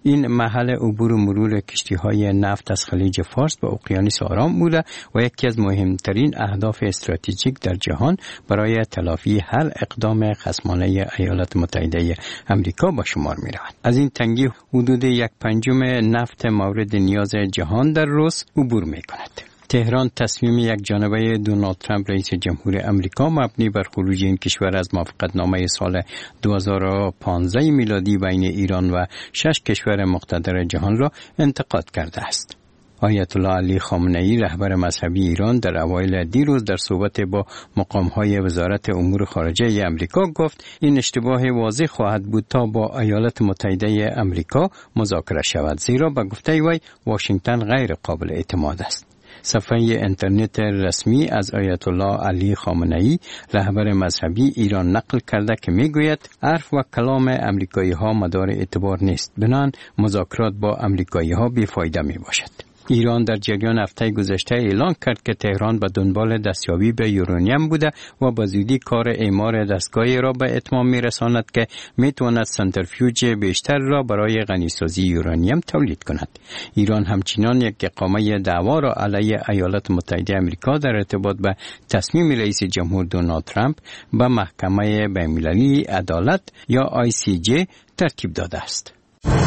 این محل عبور و مرور کشتی‌های نفت از خلیج فارس به اقیانوس آرام بوده و یکی از مهمترین اهداف استراتژیک در جهان برای تلافی هر اقدام خصمانه ایالات متحده آمریکا با شمار می‌رود. از این تنگی حدود یک پنجم نفت مورد نیاز جهان در روز عبور می‌کند. تهران تصمیم یک جانبه دونالد ترامپ رئیس جمهور آمریکا مبنی بر خروج این کشور از موافقتنامه سال دو هزار و پانزده میلادی بین ایران و شش کشور مقتدر جهان را انتقاد کرده است. آیت الله علی خامنه ای رهبر مذهبی ایران در اوایل دیروز در صحبت با مقام‌های وزارت امور خارجه آمریکا گفت این اشتباه واضح خواهد بود تا با ایالات متحده آمریکا مذاکره شود، زیرا به گفته وی واشنگتن غیر قابل اعتماد است. صفحه اینترنت رسمی از آیت الله علی خامنه ای رهبر مذهبی ایران نقل کرده که میگوید حرف و کلام امریکایی ها مدار اعتبار نیست، بنابراین مذاکرات با امریکایی ها بیفایده می باشد. ایران در جریان هفته گذشته اعلان کرد که تهران به دنبال دستیابی به یورانیم بوده و به زودی کار اعمار دستگاهی را به اتمام میرساند که میتواند سنتریفیوژ بیشتر را برای غنیسازی یورانیم تولید کند. ایران همچنان یک اقامه دعوا را علیه ایالات متحده آمریکا در ارتباط به تصمیم رئیس جمهور دونالد ترامپ به محکمه بین‌المللی عدالت یا آی سی جی ترتیب داده است.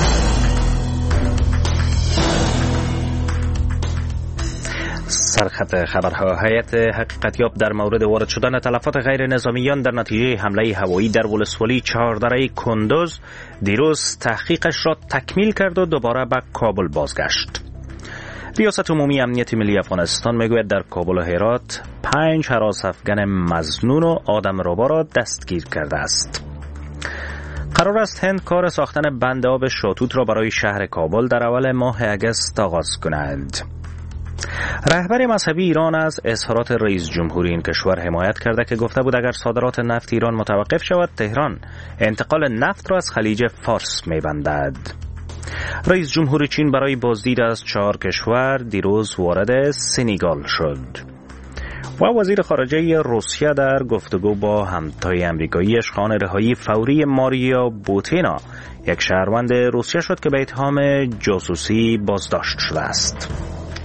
سرخط خبرها: هیئت حقیقتیاب در مورد وارد شدن تلفات غیر نظامیان در نتیجه حمله هوایی در ولسوالی چهاردره کندوز دیروز تحقیقش را تکمیل کرد و دوباره به کابل بازگشت. ریاست عمومی امنیت ملی افغانستان میگوید در کابل و هرات پنج هراس افغان مظنون و آدمربا را دستگیر کرده است. قرار است هند کار ساختن بند آب شاتوت را برای شهر کابل در اول ماه اگست آغاز کند. رهبر مذهبی ایران از اظهارات رئیس جمهوری این کشور حمایت کرده که گفته بود اگر صادرات نفت ایران متوقف شود تهران انتقال نفت را از خلیج فارس می‌بندد. رئیس جمهور چین برای بازدید از چهار کشور دیروز وارد سنگال شد. و وزیر خارجه روسیه در گفتگو با همتای آمریکاییش خواهان رهایی فوری ماریا بوتینا، یک شهروند روسیه شد که به اتهام جاسوسی بازداشت شده است.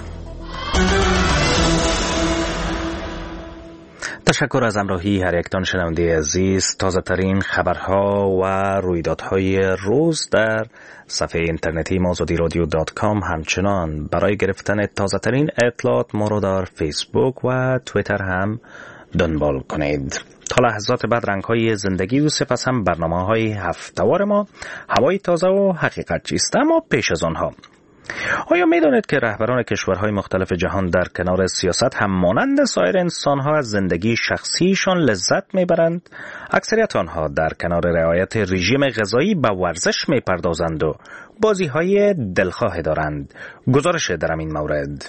تشکر از همراهی هر یکتان شنونده عزیز. تازه ترین خبرها و رویدادهای روز در صفحه اینترنتی آزادی رادیو دات کام. همچنان برای گرفتن تازه ترین اطلاعات ما رو در فیسبوک و تویتر هم دنبال کنید. تا لحظات بعد رنگ‌های زندگی و سپس هم برنامه‌های هفته‌وار ما هوای تازه و حقیقت چیست. اما پیش از آنها، آیا می‌دانید که رهبران کشورهای مختلف جهان در کنار سیاست هم مانند سایر انسان‌ها از زندگی شخصیشان لذت می‌برند؟ اکثریت آنها در کنار رعایت رژیم غذایی به ورزش می‌پردازند و بازی‌های دلخواه دارند. گزارش در این مورد.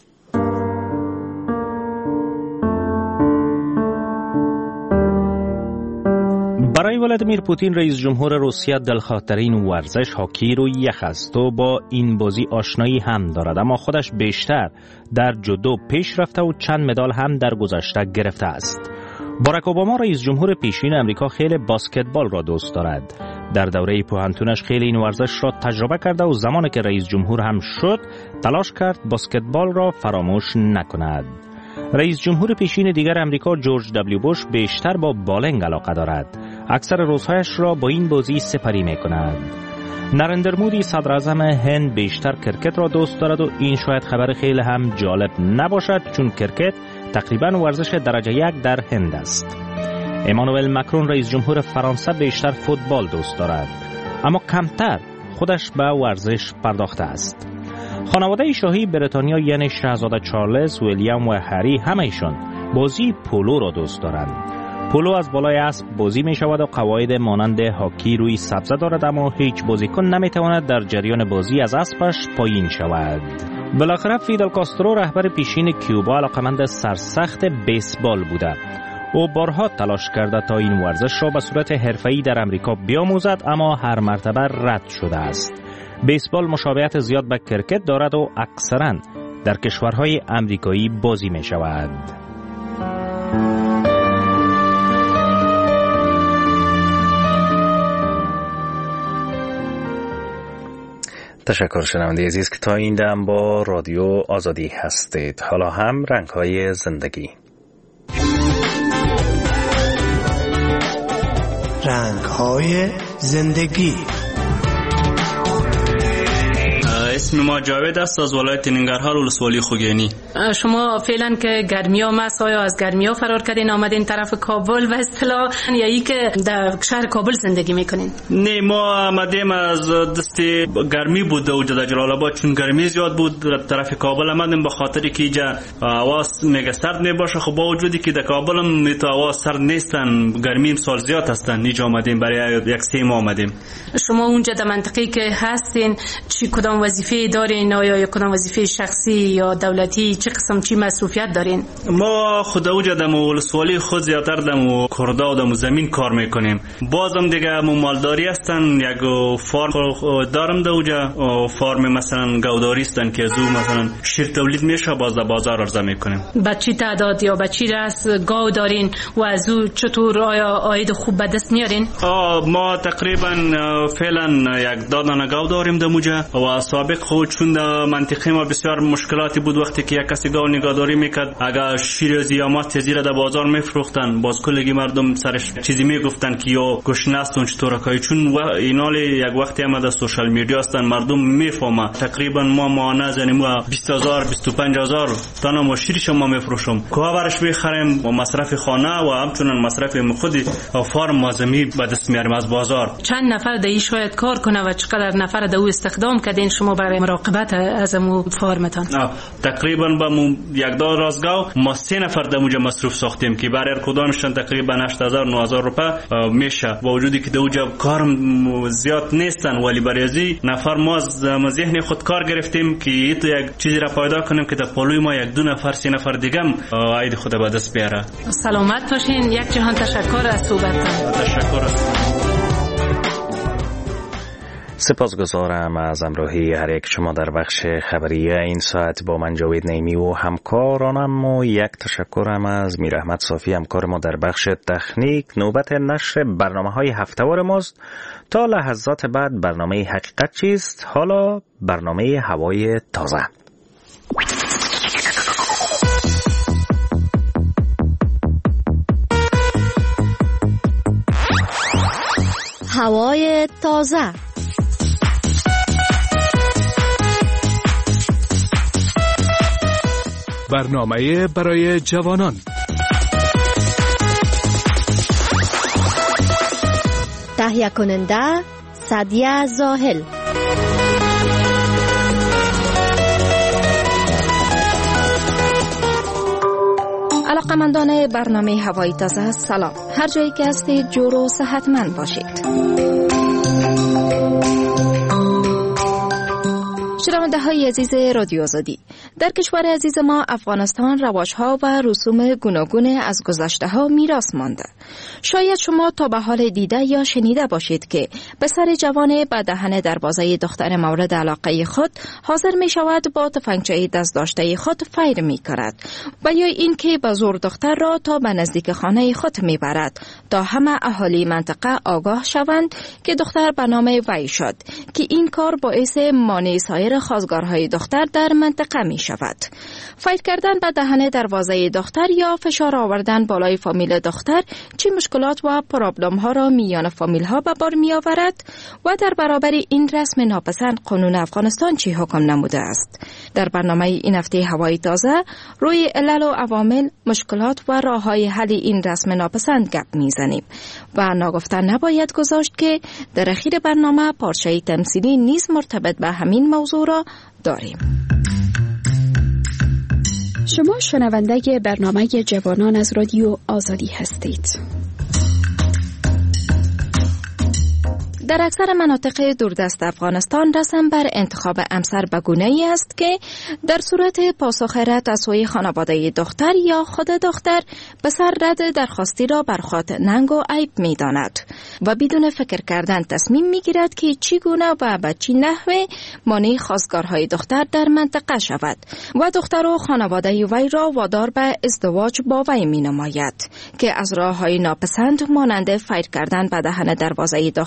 برای ولادیمیر پوتین رئیس جمهور روسیه دلخواه‌ترین ورزش هاکی رو یخ است و با این بازی آشنایی هم دارد، اما خودش بیشتر در جودو پیش رفته و چند مدال هم در گذشته گرفته است. باراک اوباما رئیس جمهور پیشین امریکا خیلی بسکتبال را دوست دارد. در دوره پوهنتونش خیلی این ورزش را تجربه کرده و زمانی که رئیس جمهور هم شد تلاش کرد بسکتبال را فراموش نکند. رئیس جمهور پیشین دیگر امریکا جورج دبلیو بوش بیشتر با بالنگ علاقه دارد. اکثر روزهایش را با این بازی سپری می کند. نریندر مودی صدر اعظم هند بیشتر کرکت را دوست دارد و این شاید خبر خیلی هم جالب نباشد، چون کرکت تقریبا ورزش درجه یک در هند است. امانوئل مکرون رئیس جمهور فرانسه بیشتر فوتبال دوست دارد، اما کمتر خودش به ورزش پرداخته است. خانواده شاهی بریتانیا یعنی شاهزاده چارلز، ویلیام و هری همه‌شان بازی پولو را دوست دارند. پولو از بالای اسب بازی می شود و قواعد مانند هاکی روی سبزه دارد، اما هیچ بازیکن نمی تواند در جریان بازی از اسبش پایین شود. بالاخره فیدل کاسترو رهبر پیشین کیوبا علاقمند سرسخت بیسبال بوده. او بارها تلاش کرده تا این ورزش را به صورت حرفه‌ای در امریکا بیاموزد، اما هر مرتبه رد شده است. بیسبال مشابهت زیاد به کرکت دارد و اکثراً در کشورهای امریکایی بازی می شود. تشکر شنونده عزیز که تا این دم با رادیو آزادی هستید. حالا هم رنگ‌های زندگی.
رنگ‌های زندگی.
اسم ما جاوید است از ولایت ننگرهار ولسوالی خوگینی.
شما فعلا که گرمیا مست آیا از گرمیا فرار کردین آمدین طرف کابل و اصطلاح یا ای که در شهر کابل زندگی میکنین؟
نه، ما آمدیم از دست گرمی بود و در جلال آباد، چون گرمی زیاد بود در طرف کابل آمدیم به خاطری که اینجا هوا میگه سرد نباشه. خب با وجودی که در کابل هم تو هوا سرد نیستن، گرمی سال زیاد هستن. اینجا آمدیم برای یک سه ماه آمدیم.
شما اونجا در منطقه‌ای که هستین چی کدام وظیفه دارین؟ آیا یا کدام وظیفه شخصی یا دولتی؟ چه قسم چی مصروفیت دارین؟
ما خود اوجا دم ولسوالی خود زیادتر دم کردا و دم زمین کار میکنیم. بازم دیگه مالداری هستن، یک فارم دارم در اوجا، فارم مثلا گاوداری هستن که از او مثلا شیر تولید میشه، باز در بازار عرضه میکنیم.
بچی تعداد یا بچی راس گاو دارین و از او چطور آیا عاید خوب به دست میارین؟
ما تقریبا فعلا یک دادن گاو داریم در اوجا و سابق خود چون در منطقه ما بسیار مشکلاتی بود. وقتی که یک کسی گاو نگهداری میکرد، اگر شیر زیامات زیرا در بازار میفروختن، باز کلگی مردم سرش چیزی میگفتن که یا گشنه است اون چطور کای، چون اینال یک وقتی هم در سوشال میدیا هستن مردم میفهمه. تقریبا ما مانع زنیم بیست هزار بیست و پنج هزار تا ما شیرش ما میفروشم، که برش بخریم و مصرف خانه و همچنان مصرف خودی و فارم مازمی به دست میاریم از بازار.
چند نفر در این شاید کار کنه و چقدر نفر در او استخدام کردین شما برای مراقبت از مو فارمتان؟
تقریبا با مو یک دو رازگاو ما سه نفر در موجه مصروف ساختیم که برای کدامشان تقریبا هشت هزار نه هزار روپیه میشه. با وجودی که در اوجا کارم زیاد نیستن، ولی برای ازی نفر ما از ذهن خود کار گرفتیم که تو یک چیزی را پیدا کنیم که در پالوی ما یک دو نفر سه نفر دیگه هم عید خود به دست بیاره.
سلامت باشین. یک جهان تشکر از صحبتتان.
تشکر.
سپاسگزارم از همراهی هر یک شما در بخش خبری این ساعت با من جاوید نیمی و همکارانم و یک تشکرم از میر احمد صافی همکار ما در بخش تکنیک. نوبت نشر برنامه های هفته‌وار ماست. تا لحظات بعد برنامه حقیقت چیست؟ حالا برنامه هوای تازه.
هوای تازه.
برنامه برای جوانان.
تهیه کننده سعدیه زاهل. علاقمندان برنامه هوای تازه سلام. هر جایی که هستید جور و صحتمند باشید. شنونده های عزیز رادیو آزادی، در کشور عزیز ما افغانستان رواج‌ها و رسوم گوناگون از گذشته‌ها میراث مانده. شاید شما تا به حال دیده یا شنیده باشید که پسر جوان به دهن دروازه دختر مورد علاقه خود حاضر می شود با تفنگچه دست داشته خود فیر می کند و یا این که به زور دختر را تا به نزدیک خانه خود می برد تا همه اهالی منطقه آگاه شوند که دختر به نام وی شد، که این کار باعث مانع سایر خواستگارهای دختر در منطقه می شود. فیر کردن به دهن دروازه دختر یا فشار آوردن بالای فامیل دختر چه مشکلات و پرابلم ها را میان فامیل ها به بار می آورد و در برابر این رسم ناپسند قانون افغانستان چه حکم نموده است؟ در برنامه این هفته هوای تازه روی علل و عوامل، مشکلات و راه های حل این رسم ناپسند گپ می زنیم و ناگفته نباید گذاشت که در اخیر برنامه پارچه تمثیلی نیز مرتبط به همین موضوع را داریم.
شما شنونده برنامه جوانان از رادیو آزادی هستید.
در اکثر مناطق دوردست افغانستان رسم بر انتخاب همسر به گونه‌ای است که در صورت پاسخ رد از سوی خانواده دختر یا خود دختر پسر رد درخواستی را بر خود ننگ و عیب می‌داند و بدون فکر کردن تصمیم می‌گیرد که چگونه و به چه نحوی مانع خواستگارهای دختر در منطقه شود و دختر و خانواده وی را وادار به ازدواج با وی می‌نماید که از راه‌های ناپسند مانند فیر کردن به دهن دروازه دختر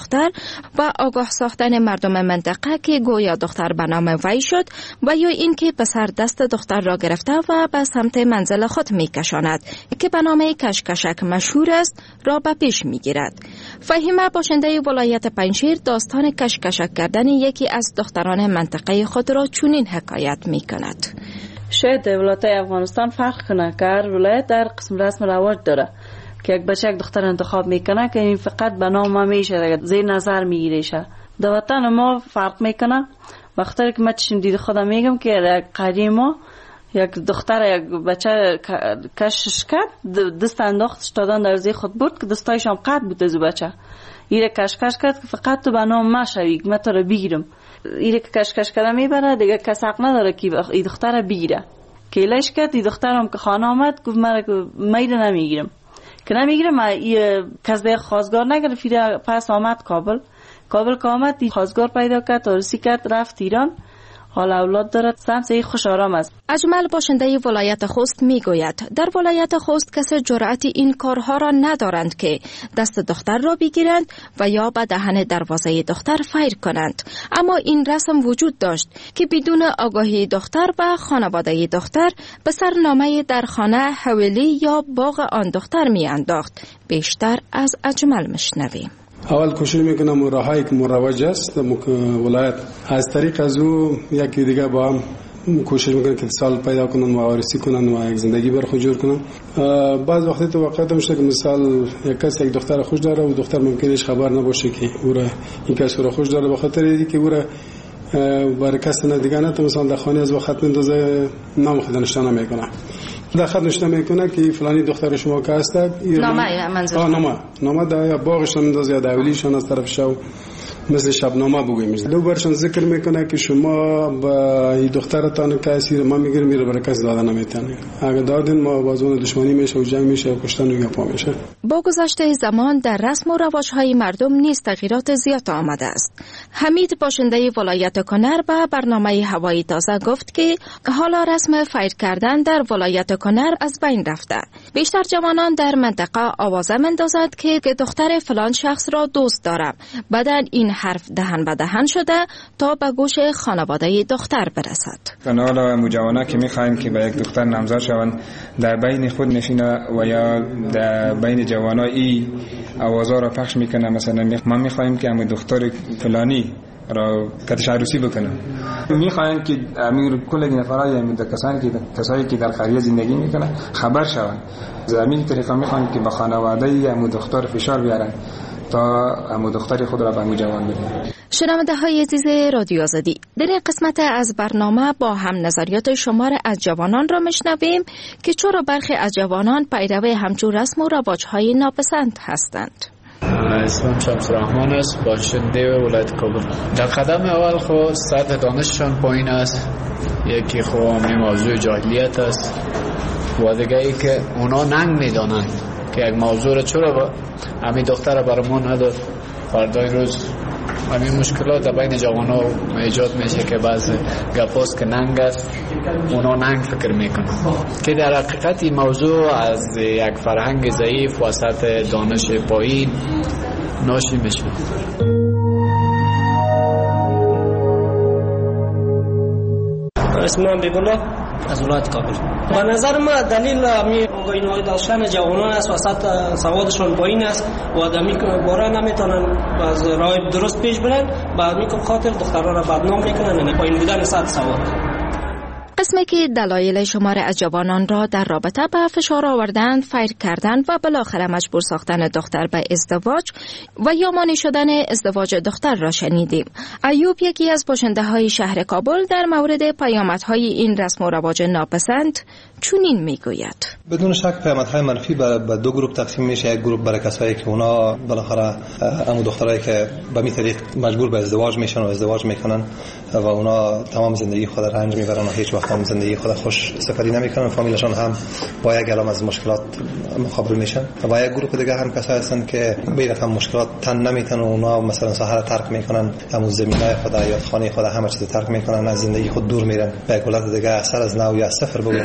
و آگاه ساختن مردم منطقه که گویا دختر به نام وی شد و یا اینکه پسر دست دختر را گرفته و به سمت منزل خود میکشاند که به نام کشکشک مشهور است را به پیش میگیرد. فهیمه باشنده ولایت پنجشیر داستان کشکشک کردن یکی از دختران منطقه خود را چنین حکایت میکند.
شاید ولایت افغانستان فرق کنه که هر ولایت در قسم رسم رواج داره که یک بچه یک دختر انتخاب میکنه که این فقط به نام ما میشه زیر نظر میگیریشه. در وطن ما فرق میکنه. وقتی که من چشم دید خودم میگم که یک قریه ما یک دختر یک بچه کشش کرد دست انداختش دادن در زیر خود برد که دستایش هم قد بود از بچه ایره کشکش کرد که فقط تو به نام ما شوی که من تو رو بگیرم. ایره که کشکش کرده میبره دیگه کس حق نداره که این دختر بگیره که ایلش کرد. این دختر هم که خانه آمد گفت من میره نمیگیرم که نمیگیرم. من کس دیگه خواستگار نگرفت. پس آمد کابل کابل که آمد خواستگار پیدا کرد عروسی کرد رفت ایران. حالا اولاد دارد. سمت خوش آرام است.
اجمل باشنده ولایت خوست میگوید در ولایت خوست کسی جرأت این کارها را ندارند که دست دختر را بگیرند و یا به دهن دروازه دختر فیر کنند. اما این رسم وجود داشت که بدون آگاهی دختر و خانواده دختر به سرنامه در خانه حویلی یا باغ آن دختر میانداخت. بیشتر از اجمل مشنویم.
اول کوشش میکنم راهایی که مروج است ولایت از طریق از او یکی دیگه با هم کوشش میکنن که سال پیدا کنن و عروسی کنن و یک زندگی بر خود جور کنن. بعض وقتی تو واقعا میشه که مثال یک کس یک دختر خوش داره و دختر ممکنه خبر نباشه که او را این کس رو خوش داره، به خاطر اینکه او را برای کس دیگه نه تو مثلا در خانه از وقت میندازه نام خود نشانه میکنه. در خط نشته میکنه که فلانی دختر شما که هست
نامه منظور
آه نامه نامه در باغشان میندازه یا در اولیشان از طرف شو مثل شبنامه بگوییم. دو برشان ذکر میکنه که شما با این دخترتان کسی ما میگیریم میره برای کسی داده نمیتونه. اگه دادین ما بازون دشمنی میشه و جنگ میشه و کشتن و گپا میشه.
با گذشته زمان در رسم و رواج‌های مردم نیز تغییرات زیاد آمده است. حمید باشنده ولایت کنر به برنامه هوایی تازه گفت که حالا رسم فیر کردن در ولایت کنر از بین رفته. بیشتر جوانان در منطقه آوازه میندازند که دختر فلان شخص را دوست دارم. بعدن این حرف دهن به دهن شده تا به گوش خانواده دختر برسد.
حالا مجوانه که میخواین که به یک دختر نامزد شوند در بین خود نشینه و یا در بین جوانا ای آوازا را پخش میکنه. مثلا ما میخوایم که همون دختر فلانی را کتش عروسی بکنه. میخوایم که امیر کل نفرای همین کسانی که کسایی که در قریه زندگی میکنه خبر شوند. زمین طریقا میخوایم که به خانواده همون دختر فشار بیارن تا همون دختر خود را به همون جوان بدن.
شنونده های عزیز رادیو آزادی، در این قسمت از برنامه با هم نظریات شمار از جوانان را میشنویم که چرا برخی از جوانان پیرو همچون رسم و رواج‌های ناپسند هستند.
اسمم شمس رحمان است، باشنده ولایت کابل. در قدم اول خود سطح دانششان پایین است. یکی خود همین موضوع جاهلیت است و دیگه ای که اونا ننگ میدانند که یک موضوع را چرا با همین دختر برای ما نداد. فردای روز همین مشکلات در بین جوانان ایجاد میشه که بعض گپاست که ننگ است اونا ننگ فکر میکنن که در حقیقت این موضوع از یک فرهنگ ضعیف و سطح دانش پایین ناشی میشه.
اسمم بیگناه از ولایت کابل. به نظر ما دلیل می اینو داشتن جوانان است و سطح سوادشون پایین است و دمی باره نمیتونن از راه درست پیش برن. بعد میگم خاطر دخترها را بدنام میکنن، یعنی پایین بودن سطح سواد.
قسمی که دلایل شمار از جوانان را در رابطه به فشار آوردن، فیر کردن و بالاخره مجبور ساختن دختر به ازدواج و یا مانع شدن ازدواج دختر را شنیدیم. ایوب یکی از باشنده های شهر کابل در مورد پیامدهای این رسم و رواج ناپسند چنین میگوید.
بدون شک پیامدهای منفی به دو گروه تقسیم میشه. یک گروه برای کسایی که اونا بالاخره همون دخترایی که به می طریق مجبور به ازدواج میشن و ازدواج میکنن و اونا تمام زندگی خود رنج میبرن و هیچ وقت هم زندگی خود خوش سپری نمیکنن. فامیلشون هم با یک علام از مشکلات مقابل میشن. و یک گروه دیگه هم کسایی هستن که به رقم مشکلات تن نمیتونن و اونا مثلا سحر ترک میکنن، همون زمینای خود یا خانه خود همه چیز ترک میکنن، از زندگی خود دور میرن. به یک حالت دیگه اثر از نو یا صفر بگن زندگی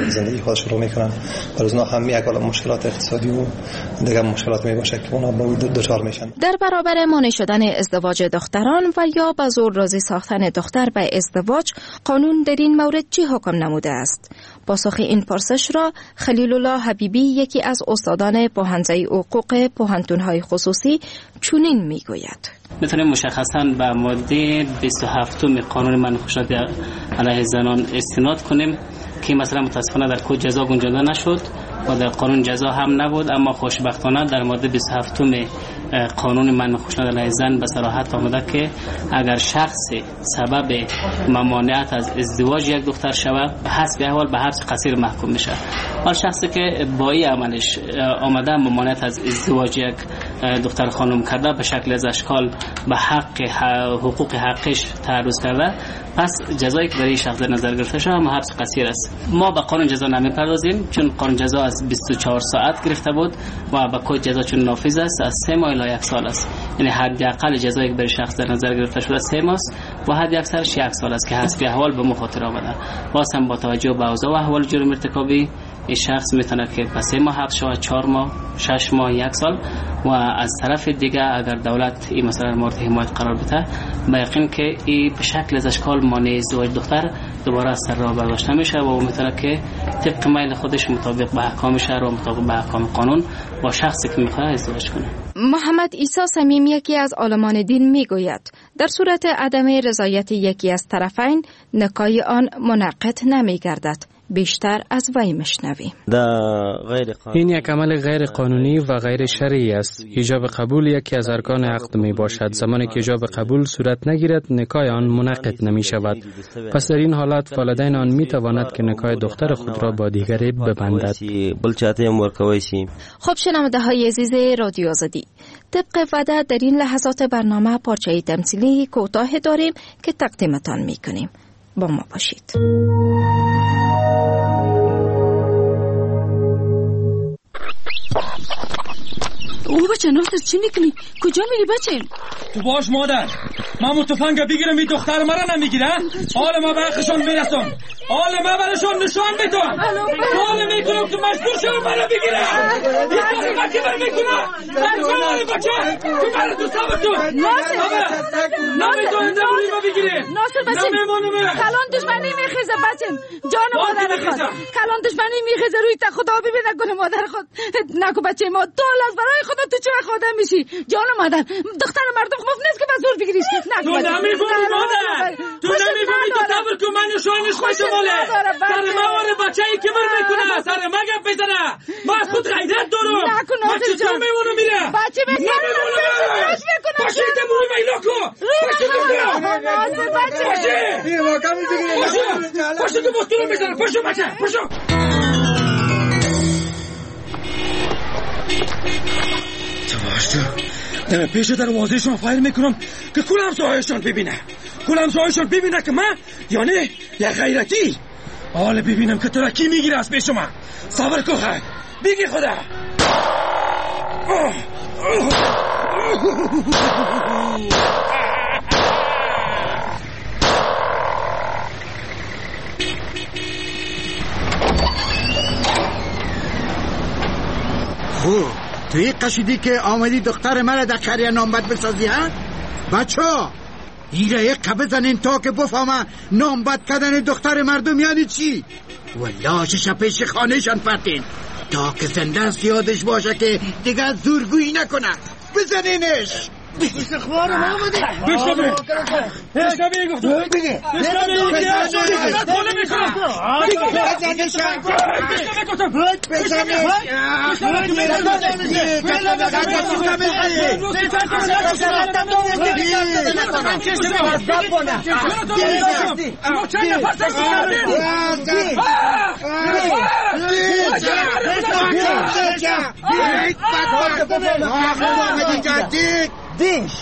خود شروع میکنن. در اونا هم یک عالم مشکلات اقتصادی و دیگه مشکلات می باشه که اونا با دچار میشن.
در برابر مانع شدن ازدواج دختران و یا به زور راضی ساختن دختر به ازدواج، قانون در این مورد چی حکم نموده است؟ پاسخ این پرسش را خلیل الله حبیبی، یکی از استادان پوهنځی حقوق پوهنتون‌های خصوصی، چنین میگوید:
میتونیم مشخصاً به ماده بیست و هفت قانون منع خشونت علیه زنان استناد کنیم که مثلا متاسفانه در کد جزا گنجانده نشد و در قانون جزا هم نبود، اما خوشبختانه در ماده بیست و هفت قانون منع خشونت علیه زن به صراحت آمده که اگر شخص سبب ممانعت از ازدواج یک دختر شود، به حسب احوال به حبس قصیر محکوم میشه. حال شخصی که با این عملش آمده ممانعت از ازدواج یک دختر خانم کرده، به شکل از اشکال به حق حقوق حقش تعرض کرده، پس جزایی که برای شخص در نظر گرفته شده هم حبس قصیر است. ما به قانون جزا نمیپردازیم چون قانون جزا از بیست و چهار ساعت گرفته بود و به کد جزا چون نافذ است از سه ماه الی یک سال است. یعنی حداقل جزایی که برای شخص در نظر گرفته شده سه ماه است و حد اکثرش یک سال است که حسب احوال به مخاطره آمده. باز هم با توجه به اوضاع و احوال جرم ارتکابی، این شخص میتونه که پس سه ماه حبس شود، چهار ماه، شش ماه، یک سال. و از طرف دیگه اگر دولت این مسئله مورد حمایت قرار بده، به یقین که این به شکل از اشکال مانع ازدواج دختر دوباره از سر راه برداشته میشه و میتونه که طبق میل خودش مطابق به احکام شهر و مطابق به احکام قانون با شخصی که میخواد ازدواج کنه.
محمد عیسی صمیم، یکی از عالمان دین، میگوید در صورت عدم رضایت یکی از طرفین نکاح آن منعقد نمیگردد. بیشتر از وی مشنویم.
این یک عمل غیر قانونی و غیر شرعی است. ایجاب قبول یکی از ارکان عقد می باشد. زمانی که ایجاب قبول صورت نگیرد، نکاح آن منعقد نمی شود. پس در این حالت والدین آن می تواند که نکاح دختر خود را با دیگری ببندد.
خب شنونده های عزیز رادیو آزادی، طبق وعده در این لحظات برنامه پارچه تمثیلی کوتاه داریم که تقدیمتان می کنیم. با ما باشید.
او بچه ناصر چی میکنی؟ کجا میری بچه؟
تو باش مادر، من متفنگ بگیرم این دختر مرا نمیگیرم. حال ما برخشان میرسم، حال ما برشان نشان میدم. حال میکنم که مجبور شم مرا بگیرم. این کاری ما که بر میکنم حال بچه تو مرا تو صبر تو
ناصر
نمیتونم دروی ما بگیرم.
ناصر بچه کلان دشمنی میخیزه بچه، جان مادر خود کلان دشمنی میخیزه روی تا خدا ببین نکنه مادر خود نکو بچه ما تو از برای خدا تو چرا خدا میشی؟ جان مادر دختر مردم خوف نیست که بزرگ بگیریش.
تو نمیفهمی مادر، تو نمیفهمی تو صبر کن من نشانش خوشم ماله. سر ما واره بچه ای که بر میکنه سر ما گپ بزنه. ما از خود غیرت دارم. من چطور میمونم میره؟
بچه بکنم
باشه ایتا برو میلا کن. باشه
ناصر بچه
باشه باشه تو بستونم بزنه. باشه بچه باشه. تو در پیش دروازهشون فایل میکنم که کل همسایه‌شون ببینه، کل همسایه‌شون ببینه که من یعنی یک غیرتی. حالا ببینم که تو را کی میگیره از پیش من. صبر کن خیر بگی خدا.
خوب توی قشیدی که آمدی دختر من در خریه نامبد بسازی ها؟ بچه ها این را یک قبه زنین تا که بفهمه نامبد کردن دختر مردم یعنی چی؟ والله شش پیش خانهشان پرتین تا که زنده زیادش باشه که دیگه زورگویی نکنه. بزنینش.
استخبار ما بودی بشنوی بشنوی گفتم بگه بشنوی بشنوی میکنم بزنش
دیش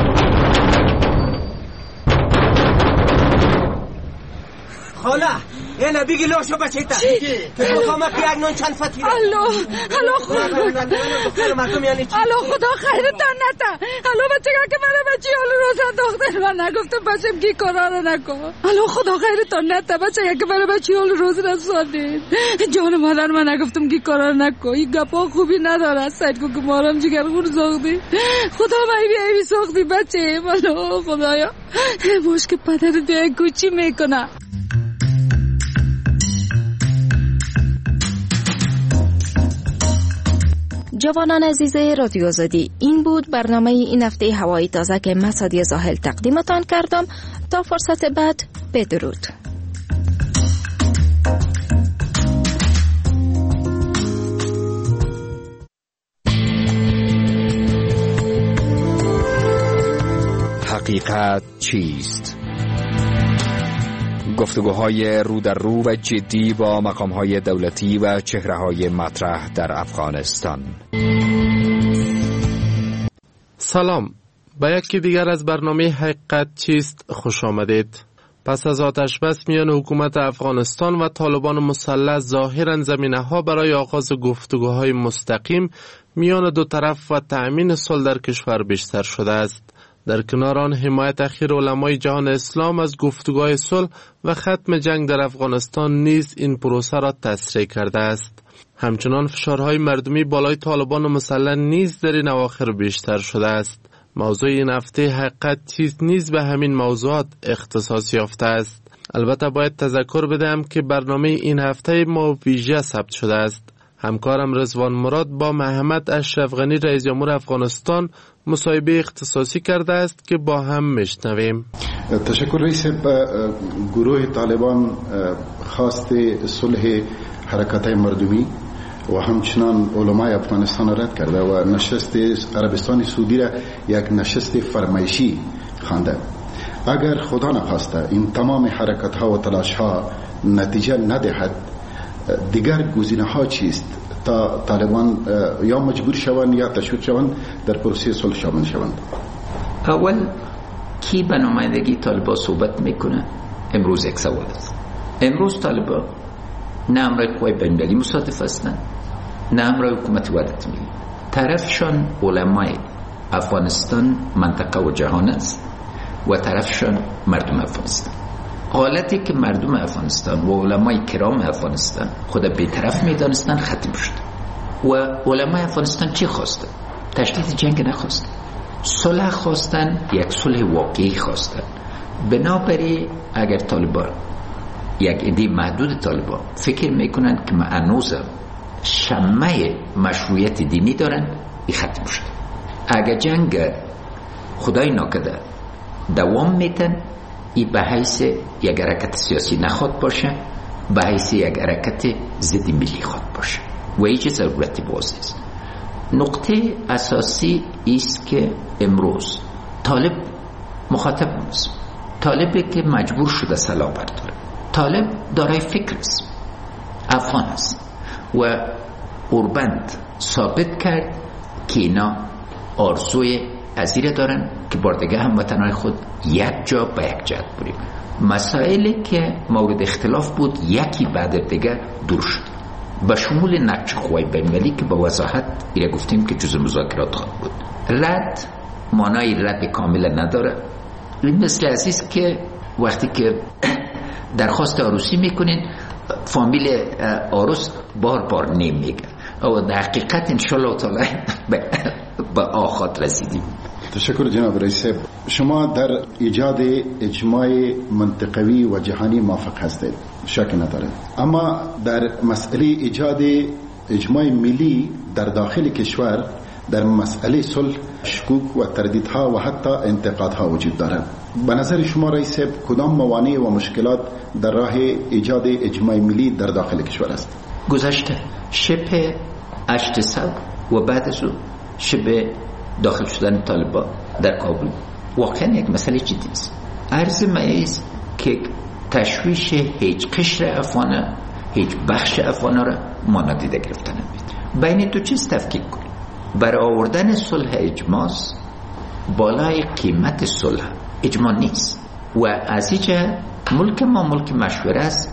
خاله
یعنی بگی لاشو بچه تا که بخوام که یک نون چند فتی
الو الو خدا الو خدا خیرتان نتا الو بچه که من بچه حال روزن دختر من نگفتم بچم کی کارا نکن الو خدا خیرتان نتا بچه که من بچه حال روز رساندید جان مادر من نگفتم کی کارا نکن این گپا خوبی نداره سعید کو که مارم جگر خور ساختی خدا من بیایی ساختی بچه منو خدایا باش که پدر دیگه کوچی میکنه.
جوانان عزیز رادیو آزادی، این بود برنامه این هفته هوایی تازه که من سادیه زاهل تقدیمتان کردم. تا فرصت بعد بدرود.
حقیقت چیست؟ گفتگوهای رو در رو و جدی با مقامهای دولتی و چهره‌های مطرح در افغانستان.
سلام، به یکی دیگر از برنامه حقیقت چیست خوش آمدید. پس از آتش بس میان حکومت افغانستان و طالبان مسلح ظاهراً زمینه‌ها برای آغاز گفتگوهای مستقیم میان دو طرف و تأمین صلح در کشور بیشتر شده است. در کنار آن حمایت اخیر علمای جهان اسلام از گفتگوهای صلح و ختم جنگ در افغانستان نیز این پروسه را تسریع کرده است. همچنان فشارهای مردمی بالای طالبان مسلح نیز در این اواخر بیشتر شده است. موضوع این هفته حقیقت چیست نیز به همین موضوعات اختصاص یافته است. البته باید تذکر بدهم که برنامه این هفته ما ویژه ثبت شده است. همکارم رضوان مراد با محمد اشرف غنی رئیس جمهور افغانستان مصاحبه اختصاصی کرده است که با هم میشنویم.
تشکر رئیس. گروه طالبان خواست صلح حرکت مردمی و همچنان علمای افغانستان رد کرده و نشست عربستان سعودی را یک نشست فرمایشی خوانده. اگر خدا نخواسته این تمام حرکت ها و تلاش ها نتیجه ندهد، دیگر گزینه ها چیست تا طالبان یا مجبور شوند یا تشویق شوند در پروسه صلح شامل شوند؟
اول کی به نمایندگی طالبان صحبت میکنه؟ امروز یک سوال است. امروز طالبان نه امرای قوای بین‌المللی مصادف هستند، نه امرای حکومت ولایت ملی. طرفشان علمای افغانستان، منطقه و جهان است و طرفشان مردم افغانستان. حالتی که مردم افغانستان و علمای کرام افغانستان خود بی‌طرف می‌دانستند ختم شد و علمای افغانستان چی خواستن؟ تشدید جنگ نخواستن، صلح خواستن، یک صلح واقعی خواستن. بنابراین اگر طالبان یک عده محدود طالبان فکر میکنن که هنوز شمه مشروعیت دینی دارن، این ختم شد. اگر جنگ خدای ناکرده دوام میتن، این به حیث یک حرکت سیاسی نخواد باشه، به حیث یک حرکت ضد ملی خواد باشه و هیچ ضرورتی باز نیست. نقطه اساسی است که امروز طالب مخاطب است. طالبی که مجبور شده سلاح برداره. طالب دارای فکر است، افغان است و اوربند ثابت کرد که اینا آرزوی ازیره دارن که باردگه هموطنهای خود یک جا به یک جهت بریم. مسائلی که مورد اختلاف بود یکی بعد دیگر دور شد، به شمول نقش قوای بین‌المللی که به وضاحت ایره گفتیم که جزء مذاکرات خواهد بود. رد معنای رد کامل نداره. این مثل عزیز که وقتی که درخواست عروسی میکنین فامیل عروس بار بار نمیگه و در حقیقت انشالله تعالی به آخات رسیدیم.
تشکر جناب رئیس. شما در ایجاد اجماع منطقوی و جهانی موافق هستید، شک ندارد، اما در مسئله ایجاد اجماع ملی در داخل کشور در مسئله صلح شکوک و تردیدها و حتی انتقادها وجود دارد. به نظر شما رئیس کدام موانع و مشکلات در راه ایجاد اجماع ملی در داخل کشور است؟
گذشته شبه هشت سال و بعد از او شبه داخل شدن طالبان در کابل واقعا یک مسئله جدی است. عرض مایز که تشویش هیچ قشر افغانه، هیچ بخش افغانه را ما نادیده گرفته نمید. بین دو چیز تفکیک کنیم. برای آوردن صلح اجماع بالای قیمت صلح اجماع نیست و از اینجا ملک ما ملک مشوره است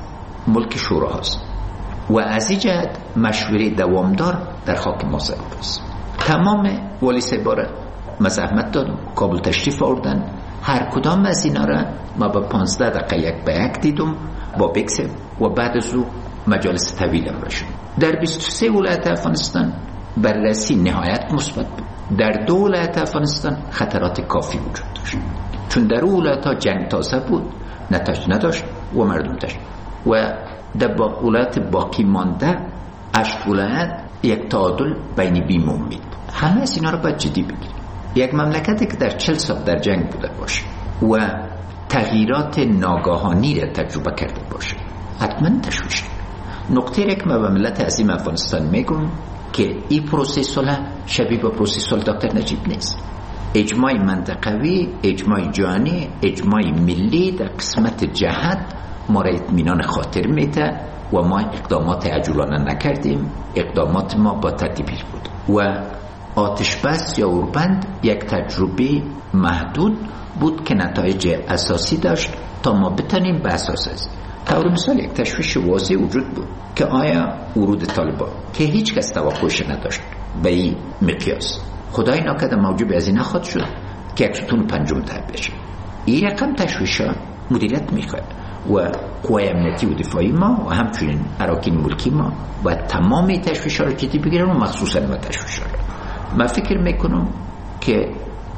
ملک شورا هست و از این جهت مشوره دوامدار در خاک ما ضروری است. تمام والی سباره مزاحمت دادم، کابل تشریف آوردن، هر کدام از اینا را ما با پانزده دقیقه یک به یک دیدم با بکسم و بعد از او مجالس طویلم رشد. در بیست و سه ولایت افغانستان بررسی نهایت مثبت بود. در دو ولایت افغانستان خطرات کافی وجود داشت، چون در اون ولایت ها جنگ تازه بود، نتایج نداشت و مردم داشت و در با ولایت باقی مانده هشت ولایت یک تعادل بین بیم و امید بود. همه از اینا رو باید جدی بگیریم. یک مملکتی که در چل سال در جنگ بوده باشه و تغییرات ناگهانی را تجربه کرده باشه حتما تشویش. نقطه را که من به ملت عظیم افغانستان میگم که این پروسه صلح شبیه به پروسه صلح دکتر نجیب نیست. اجماع منطقوی، اجماع جهانی، اجماع ملی در قسمت جهت ما را اطمینان خاطر میده و ما اقدامات عجولانه نکردیم. اقدامات ما با ترتیبی بود و آتش بس یا اوربند یک تجربه محدود بود که نتایج اساسی داشت تا ما بتانیم به اساس از طور مثال یک تشویش واضح وجود بود که آیا ورود طالبان که هیچ کس توقعش نداشت به این مقیاس، خدای ناکرده موجب از این نخواهد شد که یک ستون پنجم تحت بشه. این رقم تشویش ها مدیریت میخواد و قوای امنیتی و دفاعی ما و همچنین اراکین ملکی ما و تمام تشویش ها رو جدی بگیرن و مخصوصا ما تشویش ها رو. من فکر میکنم که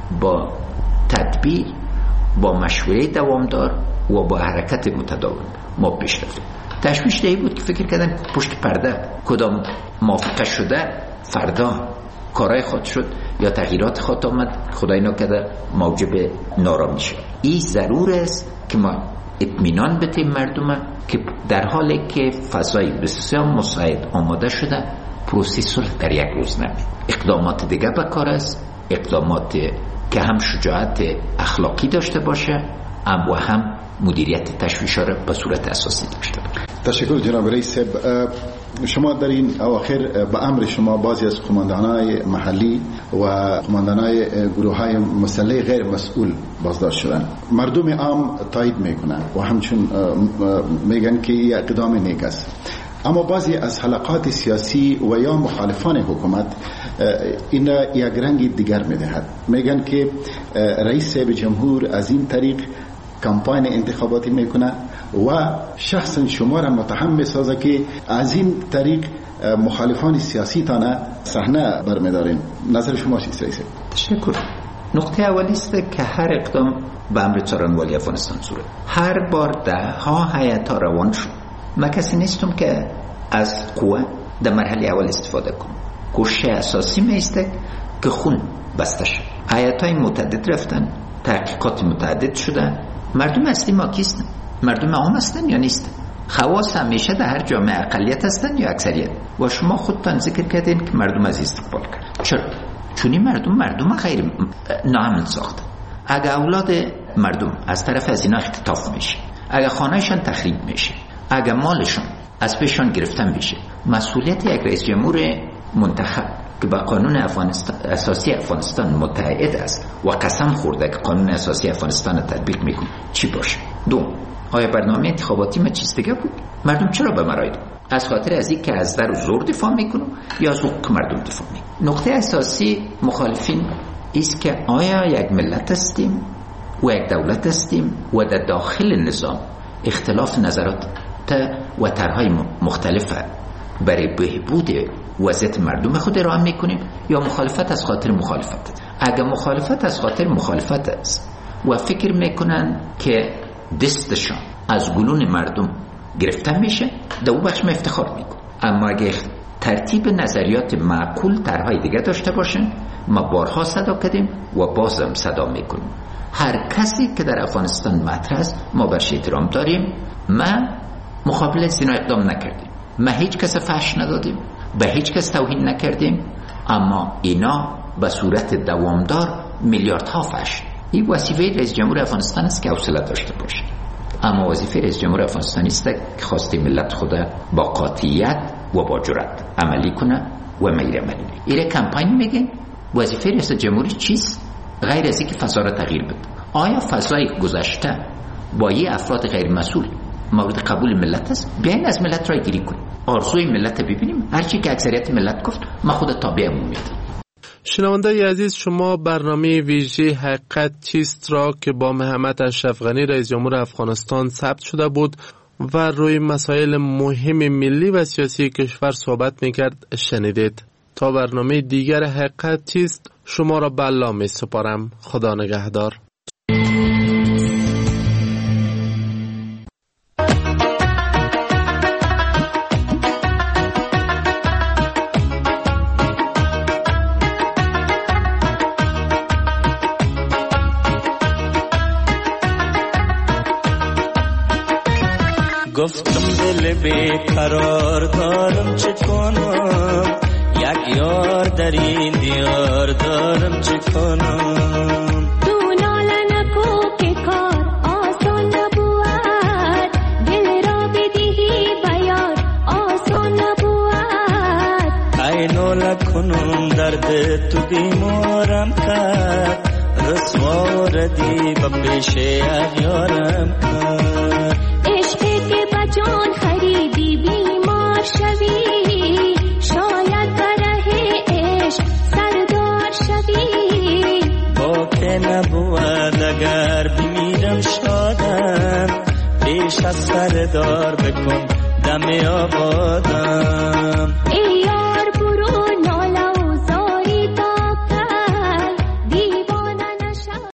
با تدبیر، با مشوره دوامدار و با حرکت متداول ما پیش رفتیم. تشویش دیگه بود که فکر کردن پشت پرده کدام موافقه شده فردا کارای خود شد یا تغییرات خود آمد، خدای نکرده موجب نارامی شد. این ضرور است که ما اطمینان بدیم مردم که در حالی که فضای بسیار مساعد آماده شده پروسه صلح در یک روز نمید. اقدامات دیگه به کار است، اقدامات که هم شجاعت اخلاقی داشته باشه و هم مدیریت تشویش را به صورت اساسی داشته باشه.
تشکر جناب رئیس. شما در این اواخر به امر شما بعضی از قماندانای محلی و قماندانای گروه‌های مسلح غیر مسئول بازداشت شدن. مردم عام تایید میکنن و همچون میگن که این اقدام نیک است، اما بعضی از حلقات سیاسی و یا مخالفان حکومت این یک رنگ دیگر میدهد. میگن که رئیس جمهور از این طریق کمپاین انتخاباتی میکنه و شخصا شما را متهم میسازه که از این طریق مخالفان سیاسی تانه صحنه برمیدارین. نظر شما چیست رئیس؟
تشکر. نقطه اولی است که هر اقدام به امر څارنوالۍ افغانستان صورت هر بار ده ها هیئت روان شد. من کسی نیستم که از قوه در مرحله اول استفاده کنم. کوشش اساسی میسته که خون بسته شد. هیئت‌های متعدد رفتن، تحقیقات متعدد شده. مردم اصلی ما کیستن؟ مردم عام هستن یا نیستن؟ خواص همیشه در هر جامعه اقلیت هستن یا اکثریت؟ و شما خودتان ذکر کردین که مردم از استقبال کرد. چرا؟ چونی مردم مردم غیر ناامن ساختن. اگه اولاد مردم از طرف از اینا اختطاف میشه، اگه خانهشان تخریب میشه، اگه مالشان از پیشان گرفتن میشه، مسئولیت یک رئیس جمهور منتخب که با قانون افغانستان اساسی افغانستان متعهد است و قسم خورده که قانون اساسی افغانستان را تطبیق میکنه چی باشه؟ دو، آیا برنامه انتخاباتی ما چیز دیگه بود؟ مردم چرا به مرای دو؟ از خاطر از این که از در و زور دفاع میکنه یا از حقوق مردم دفاع میکنه؟ نقطه اساسی مخالفین است که آیا یک ملت هستیم و یک دولت هستیم و در داخل نظام اختلاف نظرات و طرح‌های مختلفه برای بهبود وضعیت مردم خود ارائه میکنیم یا مخالفت از خاطر مخالفت؟ اگر مخالفت از خاطر مخالفت است و فکر میکنن که دستشان از گلون مردم گرفته میشه، در اون بخش ما افتخار میکنم. اما اگر ترتیب نظریات معقول طرح‌های دیگه داشته باشن، ما بارها صدا کردیم و بازم صدا میکنیم. هر کسی که در افغانستان مطرح است ما برش احترام داریم. ما مقابل زنا اقدام نکردیم، ما هیچ کس فحش ندادیم، به هیچ کس توهین نکردیم، اما اینا به صورت دوامدار میلیاردها فحش. این وظیفه رئیس جمهور افغانستان است که حوصله داشته باشه، اما وظیفه رئیس جمهور افغانستان است که خواسته ملت خود با قاطعیت و با جرأت عملی کنه و میر عملی. ایره کمپاین میگن وظیفه رئیس جمهوری چیست؟ غیر از اینکه فضا را تغییر بده. آیا فضای گذشته با یه افراد غیر مسئول مورد قبول ملت است، بیاین از ملت رای گیری کنیم، آرزوی ملت ببینیم، هرچی که اکثریت ملت گفت ما خود تابع میدیم.
شنوندای عزیز، شما برنامه ویژه حقیقت چیست را که با محمد اشرف غنی رئیس جمهور افغانستان ثبت شده بود و روی مسائل مهم ملی و سیاسی کشور صحبت میکرد شنیدید. تا برنامه دیگر حقیقت چیست شما را به الله می سپارم. خدا نگهدار.
گفتم دل بیقرار دارم چه کنم، یک یار در این دیار دارم چه کنم.
تو ناله نکو که کار آسان نبود، دل را بدهی بیار آسان نبود.
ای ناله کنم درد تو بیمارم کرد، رسوا ردی با پیش اغیارم کرد.
عشقی که بجان خریدی بیمار شوی، شاید بره عشق سردار شوی.
با که نبود اگر بمیرم شادم، پیش از سردار بکن دم آبادم.